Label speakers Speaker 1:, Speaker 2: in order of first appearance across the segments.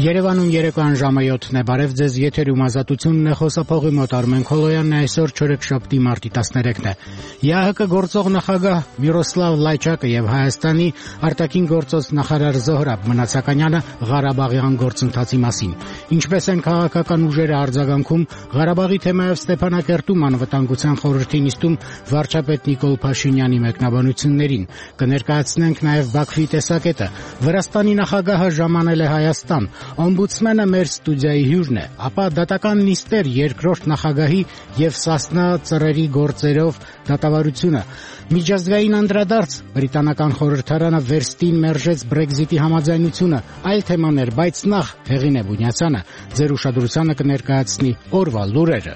Speaker 1: Երևանում երեկոյան ժամը 7-ն է, բարև ձեզ, եթերում Ազատությունն է, խոսափողի մոտ Արմեն Քոլոյանն է, այսօր չորեքշաբթի մարտի 13-ն է։ ԵԱՀԿ գործող նախագահ Միրոսլավ Լայչակը եւ Հայաստանի արտաքին գործոս նախարար Զոհրաբ Մնացականյանը Ղարաբաղյան գործընթացի մասին։ Ինչպես են քաղաքական ուժերը արձագանքում Ղարաբաղի թեմայով Ստեփանակերտում անվտանգության խորհրդի նիստում վարչապետ Նիկոլ Փաշինյանի մեկնաբանություններին։ Կներկայացնենք նաեւ Բաքվի տեսակետը։ Վրաստանի նախագահը ժամանել է Հայաստան։ Օմբուդսմենը մեր ստուդիայի հյուրն է, ապա դատական նիստեր երկրորդ նախագահի եւ Սասնա ծռերի գործերով դատավարությունը։ Միջազգային անդրադարձ բրիտանական խորհրդարանը վերստին մերժեց Brexit-ի համաձայնությունը, այլ թեմաներ, բայց նախ Հեղինե Բունյացյանը ձեր ուշադրությանը կներկայացնի օրվա լուրերը։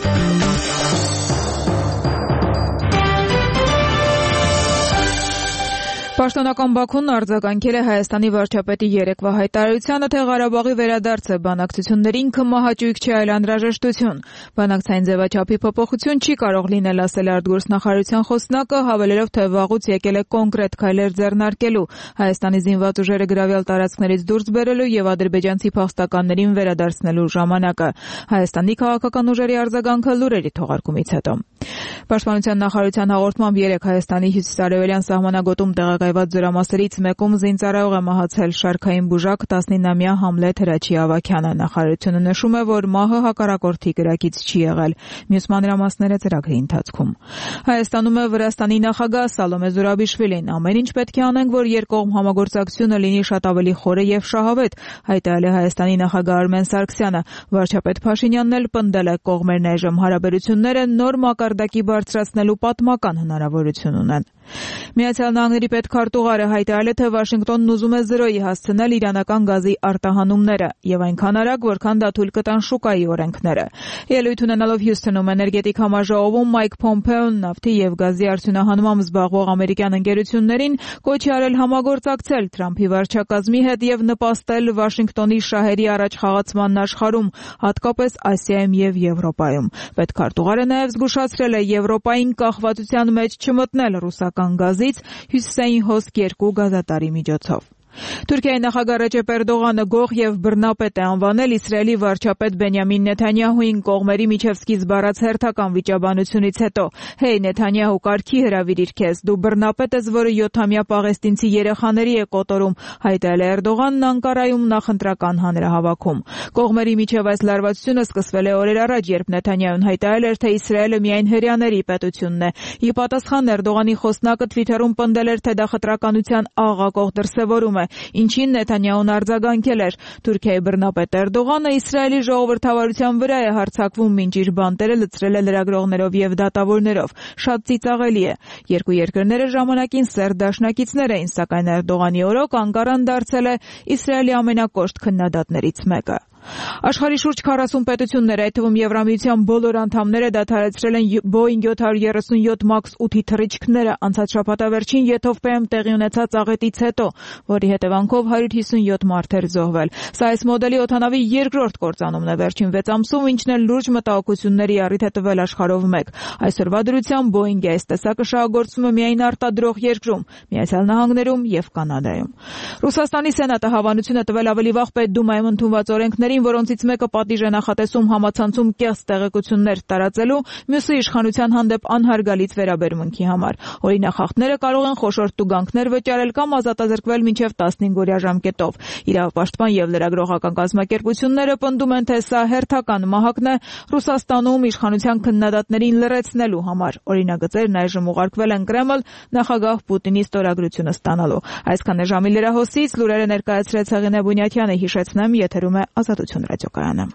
Speaker 2: Պաշտոնական Բաքուն արձագանքել է Հայաստանի վարչապետի երեկվա հայտարարությանը, թե Ղարաբաղի վերադարձը բանակցություններին քմահաճույք չէ, այլ անհրաժեշտություն։ Բանակցային ձևաչափի փոփոխություն չի կարող լինել, ասել է արտգործնախարարության խոսնակը, հավելելով, թե վաղուց եկել է կոնկրետ քայլեր ձեռնարկելու Հայաստանի զինված ուժերը գրավյալ տարածքներից դուրս բերելու եւ ադրբեջանցի փախստականներին վերադարձնելու ժամանակը։ Հայաստանի քաղաքական ուժերի արձագանքը լուրերի թողարկումից հետո։ Պաշտպանության նախարարության հաղորդմամբ երեկ Հայաստանի հյուսիսարևելյան սահմանագոտում տեղակայված զորամասերից մեկում զինծառայող է մահացել շարքային բուժակ 19-ամյա Համլետ Հրաչի Ավագյանը։ Նախարարությունը նշում է, որ մահը հակառակորդի կրակից չի եղել։ Մյուս մանրամասները ծրագրի ընթացքում։ Հայաստանում է Վրաստանի նախագահ Սալոմե Զուրաբիշվիլին։ Ամեն ինչ պետք է անենք, որ երկկողմ համագործակցությունը լինի շատ ավելի խորը եւ շահավետ, հայտարարել է Հայաստանի նախագահ Արմեն Սարգսյանը։ Վարչապետ Փաշինյանն էլ պնդել է, կողմերն այժմ հարաբերությունները նոր մակարդակի բարձրացնելու պատմական հնարավորություն ունեն։ Միացյալ Նահանգների պետքարտուղարը հայտարարել է, թե Վաշինգտոնն ուզում է զրոյի հասցնել իրանական գազի արտահանումները եւ այնքան արագ, որքան դա թույլ կտան շուկայի օրենքները։ Ելույթ ունենալով Հյուսթոնում էներգետիկ համաժողովում Մայք Փոմփեոն նավթի եւ գազի արդյունահանմամբ զբաղվող ամերիկյան ընկերություններին կոչ է արել համագործակցել Թրամփի վարչակազմի հետ եւ նպաստել Վաշինգտոնի շահերի առաջ խաղացման աշխարհում, հատկապես Ասիայում եւ Եվրոպայում։ Պետքարտուղարը նաեւ զգուշացրել է Եվրոպային կախվածության մեջ չմտնել ռուսական գազից հյուսիսային հոսք 2 գազատարի միջոցով։ Թուրքիայի նախագահ Ռեջեփ Էրդողանը գող եւ բռնապետ է անվանել Իսրայելի վարչապետ Բենյամին Նեթանյահուին կողմերի միջև սկիզբ առած հերթական վիճաբանությունից հետո։ Հեյ Նեթանյահու, կարգի հրավիրիր քեզ, դու բռնապետ ես, որը 7-ամյա պաղեստինցի երեխաների է կոտորում, հայտարարել է Էրդողանն Անկարայում նախընտրական հանրահավաքում։ Կողմերի միջև այս լարվածությունը սկսվել է օրեր առաջ, երբ Նեթանյահուն հայտարարել էր, թե Իսրայելը միայն հրեաների պետությունն է։ Ի պատասխան Էրդողանի խոսնակը Twitter-ում պնդել էր, թե դա խտրականության աղաղակող դրսևորում է, ինչին Նեթանյահուն արձագանքել էր։ Թուրքիայի բռնապետ Էրդողանը Իսրայելի ժողովրդավարության վրա է հարձակվում, մինչ իր բանտերը լցրել է լրագրողներով եւ դատավորներով։ Շատ ծիծաղելի է։ Երկու երկրները ժամանակին սերտ դաշնակիցներ էին, սակայն Էրդողանի օրոք Անկարան դարձել է Իսրայելի ամենակոշտ քննադատներից մեկը։ Աշխարհի շուրջ 40 պետություններ, այդ թվում Եվրամիության բոլոր անդամները դադարեցրել են Boeing 737 MAX 8-ի թռիչքները անցած շաբաթավերջին Եթովպիայում տեղի ունեցած աղետից հետո, որի հետևանքով 157 մարդեր զոհվել։ Սա այս մոդելի օդանավի երկրորդ կործանումն է վերջին 6 ամսում, ինչն էլ լուրջ մտահոգությունների առիթ է տվել աշխարհով մեկ։ Այսօրվա դրությամբ Boeing-ի այս տեսակը շահագործվում է միայն արտադրող երկրում՝ Միացյալ Նահանգներում եւ Կանադայում։ Ռուսաստանի Սենատը հավանություն է տվել ավելի վաղ Պետդումայում ընդունված օրենքների, որոնցից մեկը պատիժ է նախատեսում համացանցում կեղծ տեղեկություններ տարածելու, մյուսը իշխանության հանդեպ անհարգալից վերաբերմունքի համար։ Օրինախախտները կարող են խոշոր տուգանքներ վճարել կամ ազատազրկվել մինչև 15-օրյա ժամկետով։ Իրավապաշտպան եւ լրագրողական կազմակերպությունները պնդում են, թե սա հերթական մահակն է Ռուսաստանում իշխանության քննադատներին լրացնելու համար։ Օրինագծերն այժմ ուղարկվել են Կրեմլ նախագահ Պուտինի ստորագրությունը ստանալու։ Այսքան է ժամի լրահոսից, լուրերը ներկայացրեց Հեղինե Բունյացյանը, հիշեցնեմ, եթերում է Ազատություն ռադիոկայանը։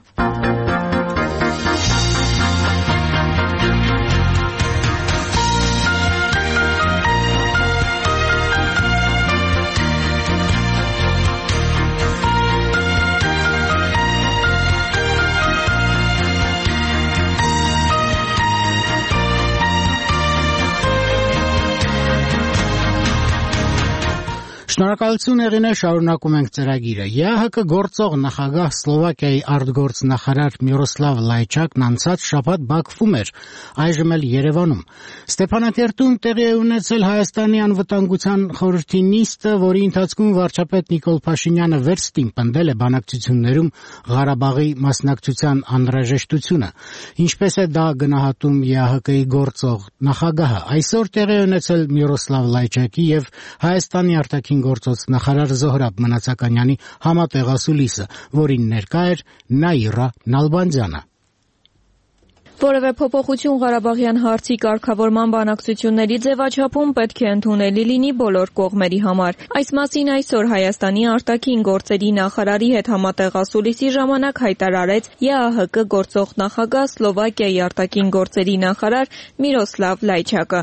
Speaker 1: Շնորհակալություն Եղինե, շարունակում ենք ծրագիրը։ ԵԱՀԿ գործող նախագահ Սլովակիայի արտգործնախարար Միրոսլավ Լայչակն անցած շաբաթ Բաքվում էր, այժմ էլ Երևանում։ Ստեփանակերտում տեղի է ունեցել Հայաստանի անվտանգության խորհրդի նիստը, որի ընթացքում վարչապետ Նիկոլ Փաշինյանը վերստին պնդել է բանակցություններում Ղարաբաղի մասնակցության անհրաժեշտությունը։ Ինչպես է դա գնահատում ԵԱՀԿ-ի գործող նախագահը։ Այսօր տեղի է ունեցել Միրոսլավ Լայչակի եւ Հայաստանի արտաքին գործոց նախարար Զոհրաբ Մնացականյանի համատեղ ասուլիսը, որին ներկա էր Նաիրա Նալբանդյանը։
Speaker 3: Որևէ փոփոխություն Ղարաբաղյան հարցի կարգավորման բանակցությունների ձևաչափում պետք է ընդունելի լինի բոլոր կողմերի համար։ Այս մասին այսօր Հայաստանի արտաքին գործերի նախարարի հետ համատեղ ասուլիսի ժամանակ հայտարարեց ԵԱՀԿ գործող նախագահ Սլովակիայի արտաքին գործերի նախարար Միրոսլավ Լայչակը։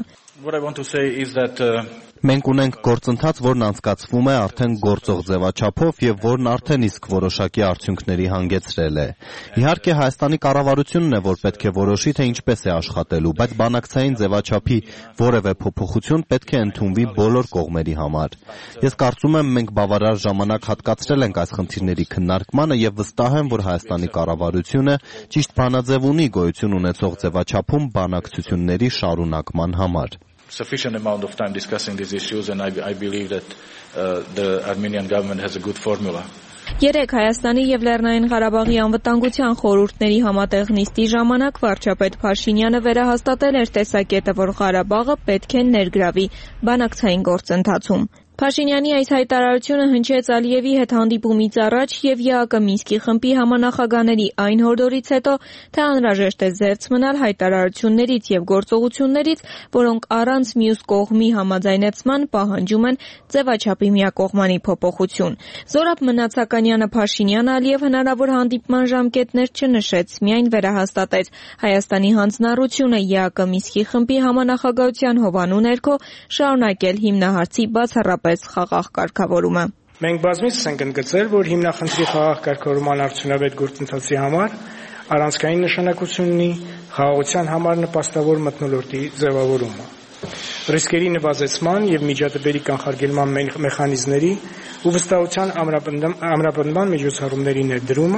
Speaker 4: Մենք ունենք գործընթաց, որն անցկացվում է արդեն գործող ձևաչափով եւ որն արդեն իսկ որոշակի արդյունքների հանգեցրել է։ Իհարկե Հայաստանի կառավարությունն է, որ պետք է որոշի, թե ինչպես է աշխատելու, բայց բանակցային ձևաչափի որևէ փոփոխություն պետք է ընդունվի բոլոր կողմերի համար։ Ես կարծում եմ, մենք բավարար ժամանակ հատկացրել ենք այս խնդիրների քննարկմանը եւ վստահ եմ, որ Հայաստանի կառավարությունը ճիշտ բանաձև ունի գոյություն ունեցող ձևաչափում բանակցությունների շարունակման համար։
Speaker 5: Sufficient amount of time discussing these issues and I believe that the Armenian government has a good formula.
Speaker 3: Երեկ Հայաստանի եւ Լեռնային Ղարաբաղի անվտանգության խորհուրդների համատեղ նիստի ժամանակ վարչապետ Փաշինյանը վերահաստատել էր տեսակետը, որ Ղարաբաղը պետք է ներգրավի բանակցային գործընթացում։ Փաշինյանի այս հայտարարությունը հնչեց Ալիևի հետ հանդիպումից առաջ եւ ԵԱՀԿ Մինսկի խմբի համանախագահների այն հորդորից հետո, թե անհրաժեշտ է զերծ մնալ հայտարարություններից եւ գործողություններից, որոնք առանց մյուս կողմի համաձայնեցման պահանջում են ձևաչափի միակողմանի փոփոխություն։ Զորաբ Մնացականյանը Փաշինյանը Ալիև հնարավոր հանդիպման ժամկետներ չնշեց, միայն վերահաստատեց Հայաստանի հանձնառությունը ԵԱՀԿ Մինսկի խմբի համանախագահության հովանու ներքո շարունակել հիմնահարցի բացառապես խաղաղ կարգավորումը։
Speaker 6: Մենք բազմիցս ենք ընդգծել, որ հիմնախնդրի խաղաղ կարգավորման արդյունավետ գործընթացի համար առանցքային նշանակություն ունի խաղաղության համար նպաստավոր մթնոլորտի ձևավորումը։ Ռիսկերի նվազեցման եւ միջադեպերի կանխարգելման մեխանիզմների ու վստահության ամրապնդման միջոցառումների ներդրումը,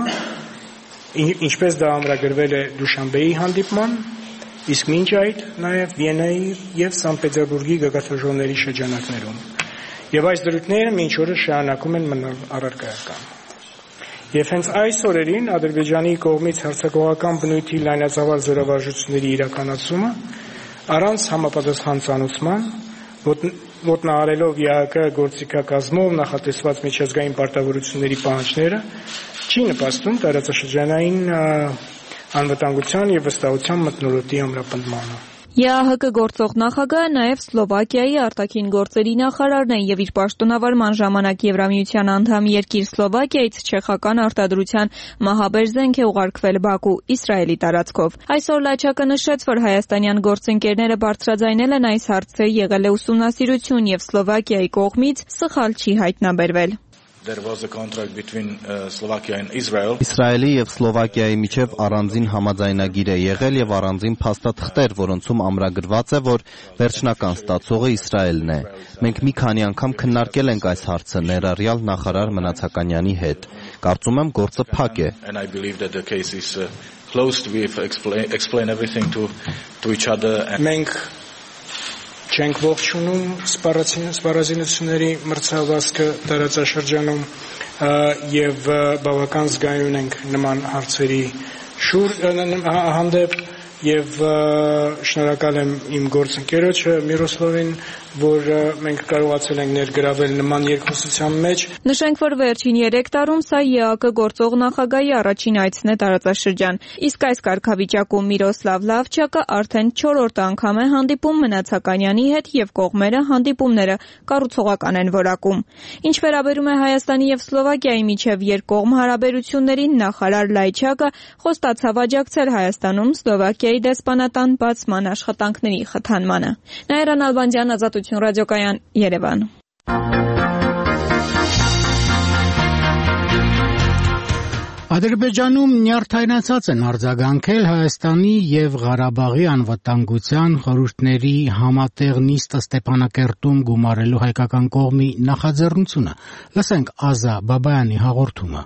Speaker 6: ինչպես դա ամրագրվել է Դուշանբեի հանդիպման, իսկ մինչ այդ նաեւ Վիեննայի եւ Սանկտ Պետերբուրգի գագաթնաժողովների շրջանակներում։ Եվ այս դրույթները մինչ օրս շարունակում են մնալ առարկայական։ Եվ հենց այս օրերին Ադրբեջանի կողմից հարձակողական բնույթի լայնածավալ զորավարժությունների իրականացումը առանց համապատասխան ծանուցման, ոտնահարելով ԵԱՀԿ գործիքակազմով նախատեսված միջազգային պարտավորությունների պահանջները, չի նպաստում տարածաշրջանային անվտանգության եւ վստահության մթնոլորտի ամրապնդմանը։
Speaker 3: ԵԱՀԿ գործող նախագահը նաև Սլովակիայի արտաքին գործերի նախարարն է եւ իր պաշտոնավարման ժամանակ Եվրամիության անդամ երկիր Սլովակիայից չեխական արտադրության մահաբեր զենք է ուղարկվել Բաքու, Իսրայելի տարածքով։ Այսօր Լաչակը նշեց, որ հայաստանյան գործընկերները բարձրաձայնել են այս հարցը, եղել է ուսումնասիրություն եւ Սլովակիայի կողմից սխալ չի հայտնաբերվել։
Speaker 5: There was a contract between Slovakia and Israel.
Speaker 4: Իսրայելի եւ Սլովակիայի միջև առանձին համաձայնագիր է եղել եւ առանձին փաստաթղթեր, որոնցում ամրագրված է, որ վերջնական ստացողը Իսրայելն է։ Մենք մի քանի անգամ քննարկել ենք այս հարցը ներառյալ նախարար Մնացականյանի հետ։ Կարծում եմ գործը փակ է։
Speaker 5: And I believe that the case is closed. We've explained everything to each other.
Speaker 6: Մենք չենք ողջունում սպառազինությունների մրցավազքը տարածաշրջանում եւ բավական զգայուն ենք նման հարցերի հանդեպ եւ շնորհակալ եմ իմ գործընկերոջը Միրոսլավին, որ մենք կարողացել ենք ներգրավել նման երկխոսության մեջ։
Speaker 3: Նշենք, որ վերջին 3 տարում սա ԵԱՀԿ գործող նախագահի առաջին այցն է տարածաշրջան։ Իսկ այս կարգավիճակում Միրոսլավ Լավչակը արդեն 4-րդ անգամ է հանդիպում Մնացականյանի հետ եւ կողմերը հանդիպումները կառուցողական են որակում։ Ինչ վերաբերում է Հայաստանի եւ Սլովակիայի միջև երկկողմ հարաբերություններին, նախարար Լայչակը խոստացավ աջակցել Հայաստանում Սլովակիայի դեսպանատան բացման աշխատանքների խթանմանը։ Նաիրա Նալբանդյան, Ազատություն ռադիոկայան, Երևան։
Speaker 1: Ադրբեջանում նյարդայնացած են արձագանքել Հայաստանի եւ Ղարաբաղի անվտանգության խորհուրդների համատեղ նիստը Ստեփանակերտում գումարելու հայկական կողմի նախաձեռնությունը։ Լսենք Ազա Բաբայանի հաղորդումը։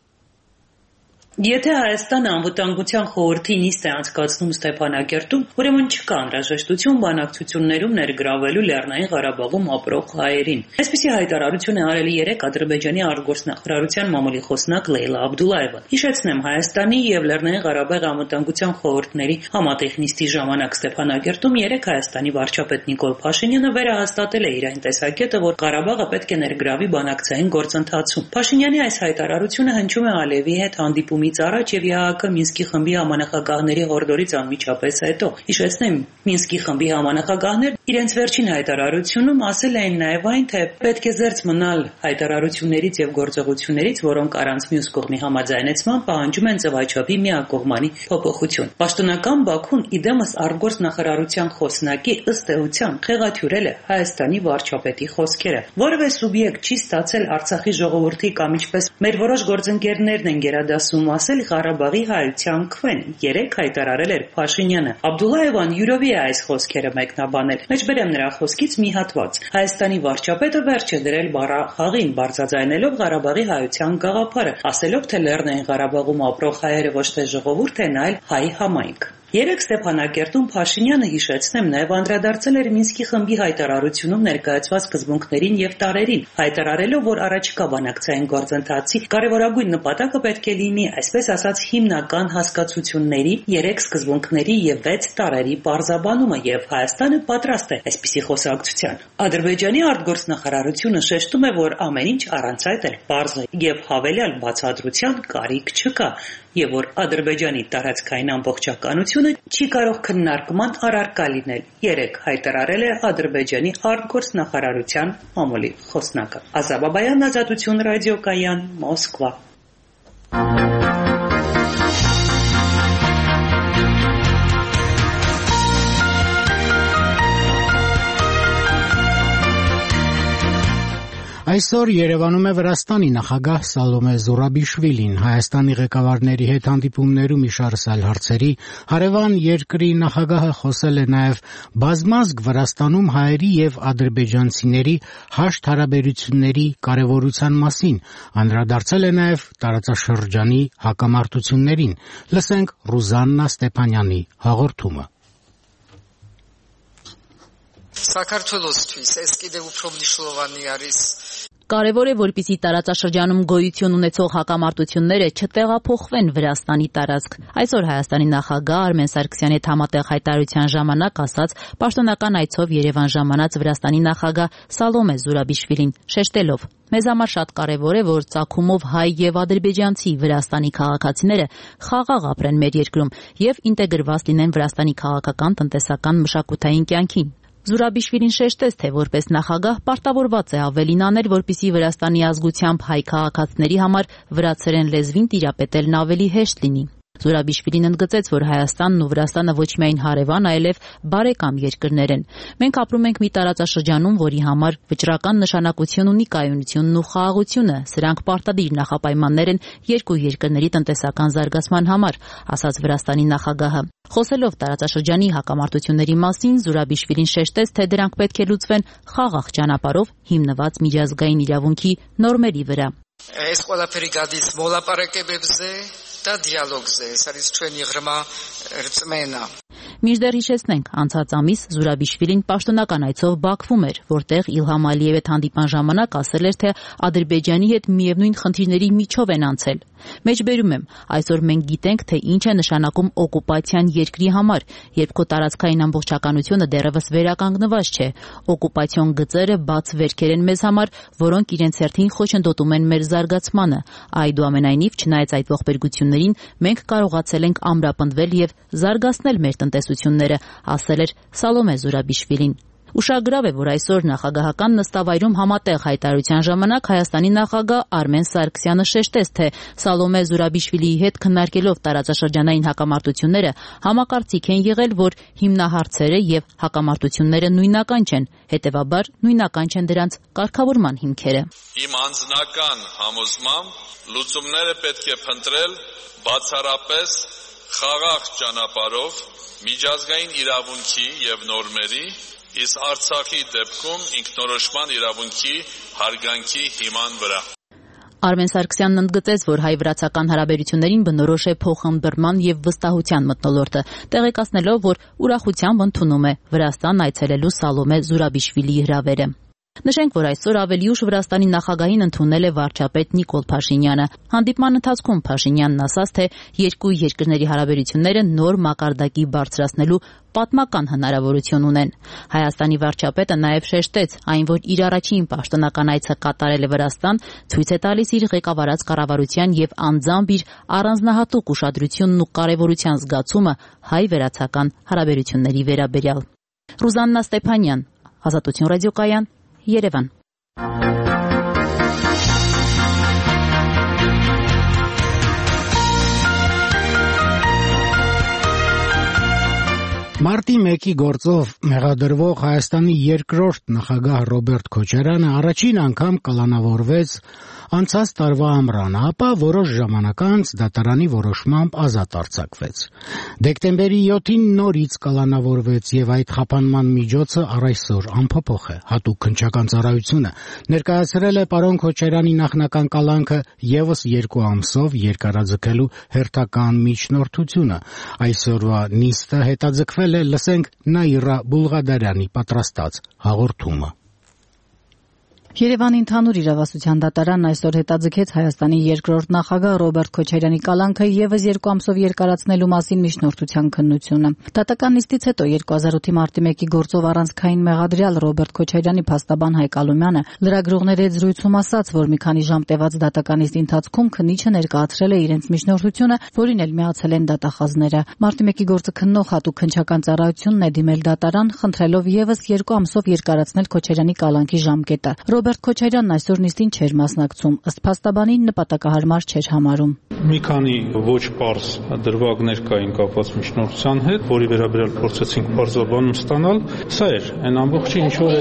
Speaker 7: Եթե Հայաստանը անվտանգության խորհրդի նիստ է անցկացնում Ստեփանակերտում, ուրեմն չկա անհրաժեշտություն բանակցություններում ներգրավելու Լեռնային Ղարաբաղում ապրող հայերին։ Այսպիսի հայտարարություն է արել 3 Ադրբեջանի արտգործնախարարության մամուլի խոսնակ Լեյլա Աբդուլլայևը։ Հիշեցնեմ, Հայաստանի եւ Լեռնային Ղարաբաղի անվտանգության խորհուրդների համատեղ նիստի ժամանակ Ստեփանակերտում 3 Հայաստանի վարչապետ Նիկոլ Փաշինյանը վերահաստատել է իր այն տեսակետը, որ Ղարաբաղը պետք է ներգրավի բանակցային գործընթացում։ Փաշինյանի այս հայտարարությունը հնչում է Ալիևի հետ հանդիպումից առաջ եւ ԵԱՀԿ Մինսկի խմբի համանախագահների հորդորից անմիջապես հետո։ Հիշեցնեմ, Մինսկի խմբի համանախագահներն իրենց վերջին հայտարարությունում ասել էին նաեւ այն, թե պետք է զերծ մնալ հայտարարություններից եւ գործողություններից, որոնք առանց մյուս կողմի համաձայնեցման պահանջում են ձևաչափի միակողմանի փոփոխություն։ Պաշտոնական Բաքուն իդեմս արտգործնախարարության խոսնակի ըստ էության խեղաթյուրել է Հայաստանի վարչապետի խոսքերը։ Որևէ սուբյեկտ չի ստացել Արցախի ժողովրդի կամ ինչպես մեր որոշ գործընկերներն են գերադասում ասել Ղարաբաղի հայության քվեն, 3 հայտարարել էր Փաշինյանը։ Աբդուլլայևան յուրովի է այս խոսքերը մեկնաբանել։ Մեջբերեմ նրա խոսքից մի հատված։ Հայաստանի վարչապետը վերջ է դրել բառախաղին, բարձրաձայնելով Ղարաբաղի հայության գաղափարը, ասելով, թե Լեռնային Ղարաբաղում ապրող հայերը ոչ թե ժողովուրդ են, այլ հայ համայնք։ 3 Ստեփանակերտում Փաշինյանը, հիշեցնեմ, նաև անդրադարձել էր Մինսկի խմբի հայտարարությունում ներկայացված սկզբունքներին եւ տարերին, հայտարարելով, որ առաջիկա բանակցային գործընթացի կարևորագույն նպատակը պետք է լինի, այսպես ասած, հիմնական հասկացությունների, 3 սկզբունքների եւ 6 տարերի պարզաբանումը, եւ Հայաստանը պատրաստ է այսպիսի խոսակցության։ Ադրբեջանի արտգործնախարարությունը շեշտում է, որ ամեն ինչ առանց այդ էլ պարզ է եւ հավելյալ բացատրության կարիք չկա, եւ որ Ադրբեջանի տարածքային ամբողջականությունը չի կարող քննարկման առարկա լինել։ 3 հայտարարել է Ադրբեջանի արտգործնախարարության մամուլի խոսնակը։ Ազա Բաբայան, Ազատություն ռադիոկայան, Մոսկվա։
Speaker 1: Այսօր Երևանում է Վրաստանի նախագահ Սալոմե Զուրաբիշվիլին։ Հայաստանի ղեկավարների հետ հանդիպումներում իշարս այլ հարցերի հարևան երկրի նախագահը խոսել է նաև բազմազգ Վրաստանում հայերի եւ ադրբեջանցիների հաշտ հարաբերությունների կարեւորության մասին, անդրադարձել է նաև տարածաշրջանի հակամարտություններին։ Լսենք Ռուզաննա Ստեփանյանի հաղորդումը։
Speaker 8: Საქართველოსთვის ეს კიდევ უფრო მნიშვნელოვანი არის
Speaker 9: Կարևոր է, որպեսզի տարածաշրջանում գոյություն ունեցող հակամարտությունները չտեղափոխվեն Վրաստանի տարածք։ Այսօր Հայաստանի նախագահ Արմեն Սարգսյանի հետ համատեղ հայտարարության ժամանակ ասաց պաշտոնական այցով Երևան ժամանած Վրաստանի նախագահ Սալոմե Զուրաբիշվիլին, շեշտելով. Մեզ համար շատ կարևոր է, որ ծագումով հայ եւ ադրբեջանցի Վրաստանի քաղաքացիները խաղաղ ապրեն մեր երկրում եւ ինտեգրված լինեն Վրաստանի քաղաքական, տնտեսական, մշակութային կյանքին։ Զուրաբիշվիլին շեշտեց, թե որպես նախագահ պարտավորված է ավելին անել, որպեսզի Վրաստանի ազգությամբ հայ քաղաքացիների համար վրացերեն լեզվին տիրապետելն ավելի հեշտ լինի։ Զուրաբիշվիլին ընդգծեց, որ Հայաստանն ու Վրաստանը ոչ միայն հարևան, այլև բարեկամ երկրներ են։ Մենք ապրում ենք մի տարածաշրջանում, որի համար վճռական նշանակություն ունի կայունությունն ու խաղաղությունը։ Սրանք պարտադիր նախապայմաններ են երկու երկրների տնտեսական զարգացման համար, ասաց Վրաստանի նախագահը։ Խոսելով տարածաշրջանի հակամարտությունների մասին, Զուրաբիշվիլին շեշտեց, թե դրանք պետք է լուծվեն խաղաղ ճանապարհով հիմնված միջազգային իրավունքի նորմերի վրա։
Speaker 8: Այս ყველაფერი გადის մոլაპարակებებზე და դիալոգზე, ეს არის ჩვენი ღრმა რწმენა։
Speaker 9: Մինչդեռ հիշեցնենք, անցած ամիս Զուրաբիշվիլին պաշտոնական այցով Բաքվում էր, որտեղ Իլհամ Ալիևի հետ հանդիպան ժամանակ ասել էր, թե Ադրբեջանի հետ միևնույն խնդիրների միջով են անցել։ Մեջբերում եմ, այսօր մենք գիտենք, թե ինչ է նշանակում օկուպացիան երկրի համար, երբ քո տարածքային ամբողջականությունը դեռևս վերականգնված չէ։ Օկուպացիոն գծերը բաց վերքեր են մեզ համար, որոնք իրենց հերթին խոչընդոտում են մեր զարգացմանը։ Այդուամենայնիվ, չնայած այդ ողբերգություններին, մենք կարողացել ենք ամրապնդվել եւ զարգացնել մեր տնտեսությունները, ասել էր Սալոմե Զուրաբիշվիլին։ Ուշագրավ է, որ այսօր նախագահական նստավայրում համատեղ հայտարարության ժամանակ Հայաստանի նախագահ Արմեն Սարգսյանը շեշտեց, թե Սալոմե Զուրաբիշվիլիի հետ քննարկելով տարածաշրջանային հակամարտությունները համակարծիք են եղել, որ հիմնահարցերը եւ հակամարտությունները նույնական չեն, հետեւաբար նույնական չեն դրանց կարգավորման հիմքերը։
Speaker 10: Իմ անձնական համոզմամբ լուծումները պետք է փնտրել բացառապես խաղաղ ճանապարհով միջազգային իրավունքի եւ նորմերի, իսկ Արցախի դեպքում ինքնորոշման իրավունքի հարգանքի հիման վրա։
Speaker 9: Արմեն Սարգսյանն ընդգծեց, որ հայ-վրացական հարաբերություններին բնորոշ է փոխըմբռնման եւ վստահության մթնոլորտը, տեղեկացնելով, որ ուրախությամբ ընդունում է Վրաստան այցելելու Սալոմե Զուրաբիշվիլիի հրավերը։ Նշենք, որ այսօր ավելի ուշ Վրաստանի նախագահին ընդունել է վարչապետ Նիկոլ Փաշինյանը։ Հանդիպման ընթացքում Փաշինյանն ասաց, թե երկու երկրների հարաբերությունները նոր մակարդակի բարձրացնելու պատմական հնարավորություն ունեն։ Հայաստանի վարչապետը նաև շեշտեց, այն, որ իր առաջին պաշտոնական այցը կատարել է Վրաստան, ցույց է տալիս իր ղեկավարած կառավարության եւ անձամբ իր առանձնահատուկ ուշադրությունն ու կարեւորության զգացումը հայ-վրացական հարաբերությունների վերաբերյալ։ Ռուզաննա Ստեփանյան, Ազատություն ռադիոկայան, Երևան։
Speaker 1: Մարտի 1-ի գործով մեղադրվող Հայաստանի երկրորդ նախագահ Ռոբերտ Քոչարյանը առաջին անգամ կալանավորվեց անցած տարվա ամռանը, ապա որոշ ժամանակ անց դատարանի որոշմամբ ազատ արձակվեց։ Դեկտեմբերի 7-ին նորից կալանավորվեց եւ այդ խափանման միջոցը առ այսօր անփոփոխ է։ Հատուկ քննչական ծառայությունը ներկայացրել է պարոն Քոչարյանի նախնական կալանքը եւս 2 ամսով երկարաձգելու հերթական միջնորդությունը։ Այսօրվա նիստը հետաձգվել է, լսենք Նաիրա Բուլղադարյանի պատրաստած հաղորդումը։
Speaker 11: Երևանի ընդհանուր իրավասության դատարանն այսօր հետաձգեց Հայաստանի երկրորդ նախագահ Ռոբերտ Քոչարյանի կալանքը եւս 2 ամսով երկարացնելու մասին միջնորդության քննությունը։ Դատական նիստից հետո 2008-ի մարտի 1-ի գործով առանցքային մեղադրյալ Ռոբերտ Քոչարյանի փաստաբան Հայկ Ալումյանը լրագրողների հետ զրույցում ասաց, որ մի քանի ժամ տևած դատական նիստի ընթացքում քննիչը ներկայացրել է իրենց միջնորդությունը, որին էլ միացել են դատախազները։ Մարտի 1-ի գործը քննող հատուկ քննչական ծառայությունն է դիմել դատարան, խնդրելով եւս 2 ամսով երկարացնել Քոչարյանի կալանքի ժամկետը։ Ռոբերտ Քոչարյանն այսօր նիստին չէր մասնակցում, ըստ փաստաբանի նպատակահարմար չէր համարում։
Speaker 12: Մի քանի ոչ պարզ դրվագներ կային կապված միջնորդության հետ, որի վերաբերյալ փորձեցինք բարձրաբանում ստանալ, սա էր այն ամբողջը, ինչ որ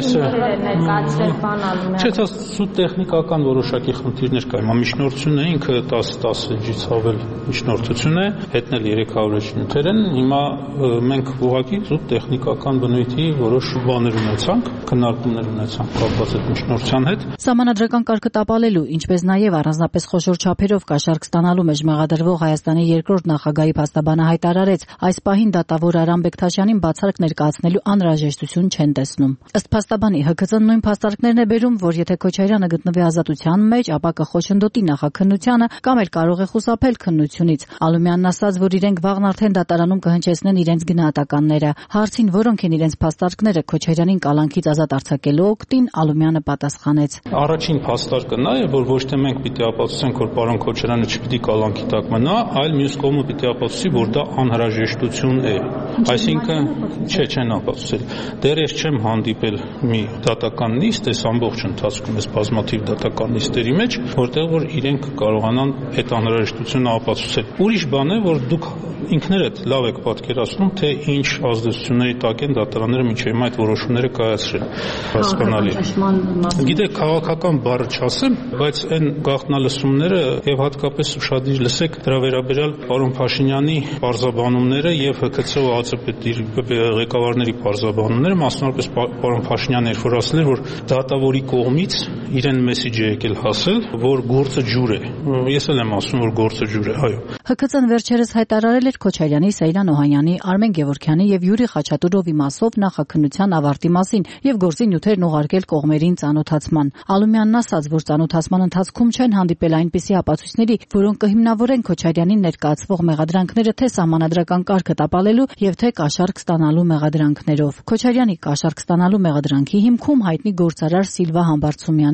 Speaker 12: չէ, դա սուտ տեխնիկական որոշակի խնդիրներ կային։ Միջնորդությունը ինքը 10 էջից ավել միջնորդություն է, հետնել 300 էջ նյութեր են։ Հիմա մենք ուղղակի սուտ տեխնիկական բնույթի որոշ բաներ ունեցանք, քննարկումներ ունեցանք կապված այդ միջնորդության հետ։
Speaker 11: Սահմանադրական կարգը տապալելու, ինչպես նաև առանձնապես խոշոր չափերով կաշառք ստանալու մեջ մեղադրվող Հայաստանի երկրորդ նախագահի փաստաբանը հայտարարեց, այս պահին դատավոր Արամ Բեկթաշյանին բացառք ներկայացնելու անհրաժեշտություն չեն տեսնում։ Ըստ փաստաբանի ՀԿՑ-ն նույն փաստարկներն է բերում, որ եթե Քոչարյանը գտնվի ազատության մեջ, ապա կխոչընդոտի նախաքննությանը կամ էլ կարող է խուսափել քննությունից։ Ալումյանն ասաց, որ իրենք վաղն արդեն դատարանում կհնչեցնեն իրենց գնահատականները։ Հարցին, որոնք են իրենց փաստարկները Քոչարյանին կալանքից ազատ արձակելու օգտին, Ալումյանը պատասխանեց.
Speaker 12: Առաջին փաստարկը նա է, որ ոչ թե մենք պիտի ապացուցենք, որ պարոն Քոչարյանը չպիտի կալանքի տակ մնա, այլ մյուս կողմը պիտի ապացուցի, որ դա անհրաժեշտություն է։ Այսինքն, չեն ապացուցել։ Դեռ ես չեմ հանդիպել մի դատական նիստ, այս ամբողջ ընթացքում ես բազմաթիվ դատական նիստերի մեջ, որտեղ որ իրենք կարողանան այդ անհրաժեշտությունը ապացուցել։ Ուրիշ բան է, որ դուք ինքներդ լավ եք պատկերացնում, թե ինչ ազդեցությունների տակ են դատարանները մինչև հիմա այդ որոշումները կայացրել։ Հասկանալի է։ Գիտեք, քաղաքական բառը չասեմ, բայց այն գաղտնալսումները եւ հատկապես ուշադիր լսեք դրա վերաբերյալ պարոն Փաշինյանի պարզաբանումները եւ ՀԿՑ ու ԱՑՊ-ի ղեկավարների պարզաբանումները, մասնավորապես պարոն Փաշինյանը երբ որ ասել էր, որ դատավորի կողմից իրեն մեսիջ է եկել հասել, որ գործը ջուր է։ Ես էլ եմ ասում, որ գործը ջուր է, այո։
Speaker 11: ՀԿՑ-ն վերջերս հայտարարել էր Քոչարյանի, Սեյրան Օհանյանի, Արմեն Գևորգյանի եւ Յուրի Խաչատուրովի մասով նախաքննության ավարտի մասին եւ գործի նյութերն ուղարկել կողմերին ծանոթացման։ Ալումյանն ասաց, որ ծանոթացման ընթացքում չեն հանդիպել այնպիսի ապացույցների, որոնք կհիմնավորեն Քոչարյանին ներկայացվող մեղադրանքները թե սահմանադրական կարգը տապալելու եւ թե կաշառք ստանալու մեղադրանքներով։ Քոչարյանի կաշառք ստանալու մեղադրանքի հիմքում հայտնի գործարար Սիլվա Համբարձումյանի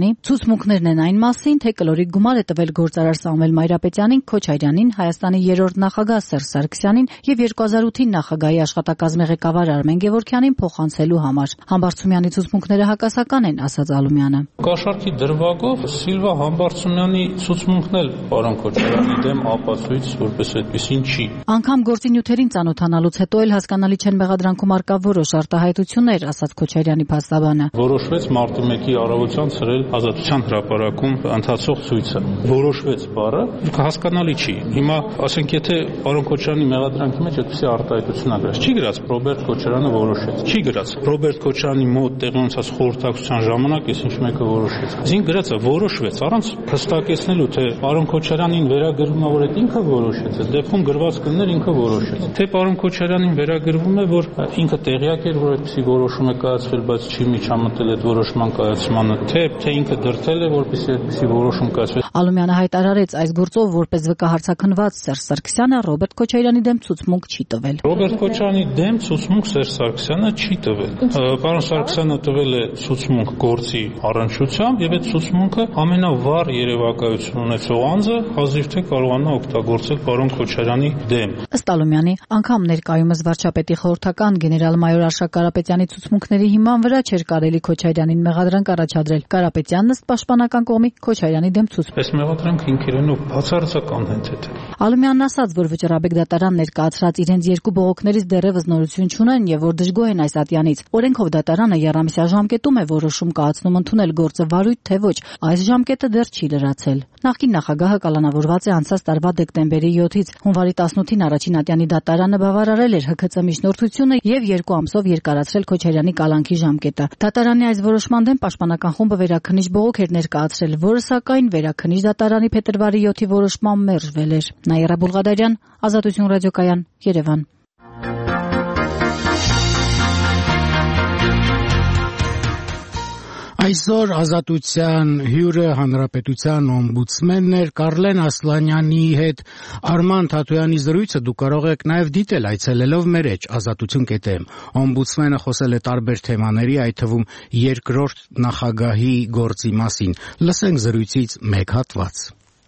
Speaker 11: Ստալոմյանի, ցուցմունքներն են այն մասին, թե կլորիկ գումար է տվել գործարար Սամվել Մայրապետյանին, Քոչարյանին, Հայաստանի երրորդ նախագահ Սերժ Սարգսյանին եւ 2008-ին նախագահի աշխատակազմի ղեկավար Արմեն Գևորգյանին փոխանցելու համար։ Համբարձումյանի ցուցմունքները հակասական են, ասաց Ալումյանը։
Speaker 12: Կաշառքի դրվագով Սիլվա Համբարձումյանի ցուցմունքն էլ պարոն Քոչարյանի դեմ ապացույց որպես այդպեսին չի։
Speaker 11: Անկամ գործի նյութերին ծանոթանալուց հետո էլ հասկանալի չեն մեղադրանքում արկա որոշ արտահայտություններ, ասաց Քոչարյանի փաստաբանը։
Speaker 12: Որոշվեց մարտի 1-ի առավոտյան ցրել Ազատության հրապարակում ընթացող ցույցը։ Որոշվեց բառը հասկանալի չի։ Հիմա ասենք եթե պարոն Քոչարյանի մեղադրանքի մեջ այդպեսի արտահայտություն ա գրած, չի գրած Ռոբերտ Քոչարյանը որոշեց։ Չի գրած Ռոբերտ Քոչարյանի մոտ տեղի ունեցած խորհրդակցության ժամանակ ես ինչ մեկը որոշեց։ Այսինքն գրած է որոշվեց առանց հստակեցնելու թե պարոն Քոչարյանին վերագրվում է որ այդ ինքը որոշեց, այդ դեպքում գրված կներ ինքը որոշեց։ Թե պարոն Քոչարյանին վերագրվում է որ ինքը տեղյակ էր որ այդպեսի որոշում է կայացվել, բայց չի միջամտել այդ որոշման կայացմանը, թե ինքը դրդել է որպեսզի այդպեսի որոշում կայացվի։
Speaker 11: Ալումյանը հայտարարեց այս գործով որպես վկա հարցաքննված Սերժ Սարգսյանը Ռոբերտ Քոչարյանի դեմ ցուցմունք չի տվել։
Speaker 12: Ռոբերտ Քոչարյանի դեմ ցուցմունք Սերժ Սարգսյանը չի տվել։ Պարոն Սարգսյանը տվել է ցուցմունք գործի առնչությամբ եւ այդ ցուցմունքը ամենավառ երևակայություն ունեցող անձը հազիվ թե կարողանա օգտագործել պարոն Քոչարյանի դեմ։
Speaker 11: Ըստ Ալումյանի, անգամ ներկայումս վարչապետի խորհրդական գեներալ-մայոր Արշակ Կարապետյանի ցուցմունքների հիման վրա չէր կարելի Քոչարյանին մեղադրանք առաջադրել։ Կարապետյանն ըստ պաշտպանական կողմի Քոչարյանի դեմ ցուցմունք։
Speaker 12: Այս մեղադրանքը ինքնիրենով բացարձակ անհեթեթ է։
Speaker 11: Ալումյանն ասաց, որ Վճռաբեկ դատարան ներկայացրած իրենց երկու բողոքներից դեռևս նորություն չունեն եւ որ դժգոհ են այս ատյանից։ Օրենքով դատարանը եռամիսյա ժամկետում է որոշում կայացնում ընդունել գործը վարույթ թե ոչ։ Այս ժամկետը դեռ չի լրացել։ Նախկին նախագահը կալանավորված է անցած տարվա դեկտեմբերի 7-ից։ Հունվարի 18-ին առաջին ատյանի դատարանը բավարարել էր ՀՔԾ միջնորդությունը եւ 2 ամսով երկարացրել Քոչարյանի կալանքի ժամկետը։ Դատարանի այս որոշման դեմ պաշտպանական խումբը վերաքննիչ բողոք էր ներկայացրել, որը սակայն վերաքննիչ դատարանի փետրվարի 7-ի որոշմամբ մերժվել էր։ Նաիրա Բուլղադարյան, Ազատություն ռադիոկայան, Երևան։
Speaker 1: Այսօր Ազատության հյուրը հանրապետության օմբուդսմենն էր Կարլեն Ասլանյանի հետ Արման Թաթոյանի զրույցը դուք կարող եք նաև դիտել այցելելով մեր էջ azatutun.am։ Օմբուդսմենը խոսել է տարբեր թեմաների, այդ թվում երկրորդ նախագահի գործի մասին։ Լսենք զրույցից մեկ հատված։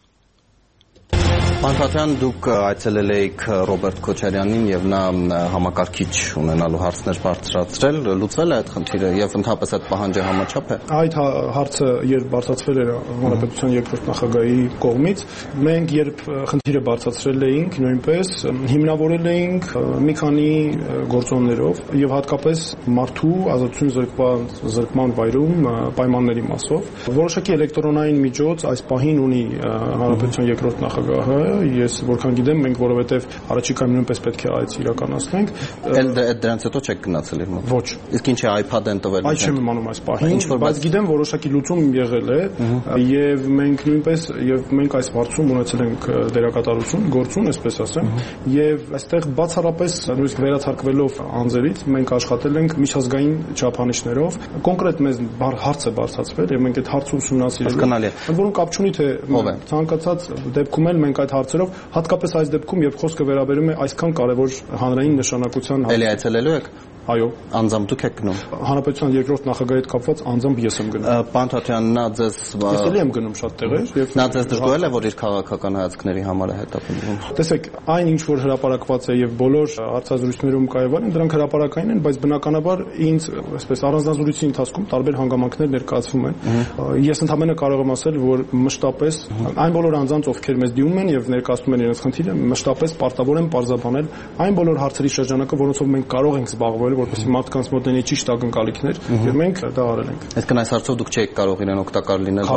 Speaker 4: Պարոն Թաթոյան, դուք այցելել եք Ռոբերտ Քոչարյանին եւ նա համակարգիչ ունենալու հարցներ բարձրացրել, լուծվել է այդ խնդիրը եւ ընդհանրապես այդ պահանջը համաչափ է։
Speaker 13: Այդ հարցը երբ բարձրացվել էր հանրապետության երկրորդ նախագահի կողմից, մենք երբ խնդիրը բարձրացրել էինք, նույնպես հիմնավորել էինք մի քանի գործոններով եւ հատկապես մարդու ազատություն զրկման վայրում պայմանների մասով։ Որոշակի էլեկտրոնային միջոց այս պահին ունի հանրապետության երկրորդ նախագահը, ես որքան գիտեմ, մենք որովհետև առաջիկայում նույնպես պետք է այս իրականացնենք։
Speaker 4: Դրանից հետո չեք գնացել իր մոտ։
Speaker 13: Ոչ։
Speaker 4: Իսկ ինչ է iPad են տվել։
Speaker 13: Այդ չեմ իմանում այս պահին, բայց գիտեմ որոշակի լուծում եղել է եւ մենք նույնպես եւ մենք այս հարցում ունեցել ենք դերակատարություն, գործուն, այսպես ասեմ, եւ այստեղ բացառապես նույնիսկ վերացարկվելով անձերից մենք աշխատել ենք միջազգային չափանիշներով, կոնկրետ մեզ հարց է բարձրացվել եւ մենք այդ հարցը ուսումնասիրել ենք, որոնք կապ չունի թե ցանկացած դեպքում էլ մենք այդ հարցերով, հատկապես այս դեպքում, երբ խոսքը վերաբերում է այսքան կարևոր հանրային նշանակության
Speaker 4: Էլի այցելելու եք։
Speaker 13: Այո,
Speaker 4: անձամբ դուք եք գնում։
Speaker 13: Հանրապետության երկրորդ նախագահի հետ կապված անձամբ ես եմ գնում։
Speaker 4: Պարոն Թաթոյան, նա ձեզ
Speaker 13: Ես էլի եմ գնում շատ տեղեր եւ
Speaker 4: նա ձեզ դժգոհել է, որ իր քաղաքական հայացքների համար է հետապնդվում։
Speaker 13: Տեսեք, այն ինչ որ հրապարակված է եւ բոլոր հարցազրույցներում կայացվել են, դրանք հրապարակային են, բայց բնականաբար ինձ, այսպես առանձնազրույցի ընթացքում տարբեր հանգամանքներ ներկայացվում են։ Ես ընդհանրապես կարող եմ ասել, որ մշտապես այն բոլոր անձանց, ովքեր մեզ դիմում են եւ ներկայացնում են իրենց խնդիրը, մշտապես պարտավոր են պարզաբանել այն բոլոր հարցերի շրջանակը, որոնցով մենք կարող ենք զբաղվել, որպեսզի մարդկանց մոտ լինի ճիշտ ակնկալիքներ, եւ մենք դա արել ենք։
Speaker 4: Այսինքն այս հարցով դուք չեք կարող իրեն օգտակար լինել,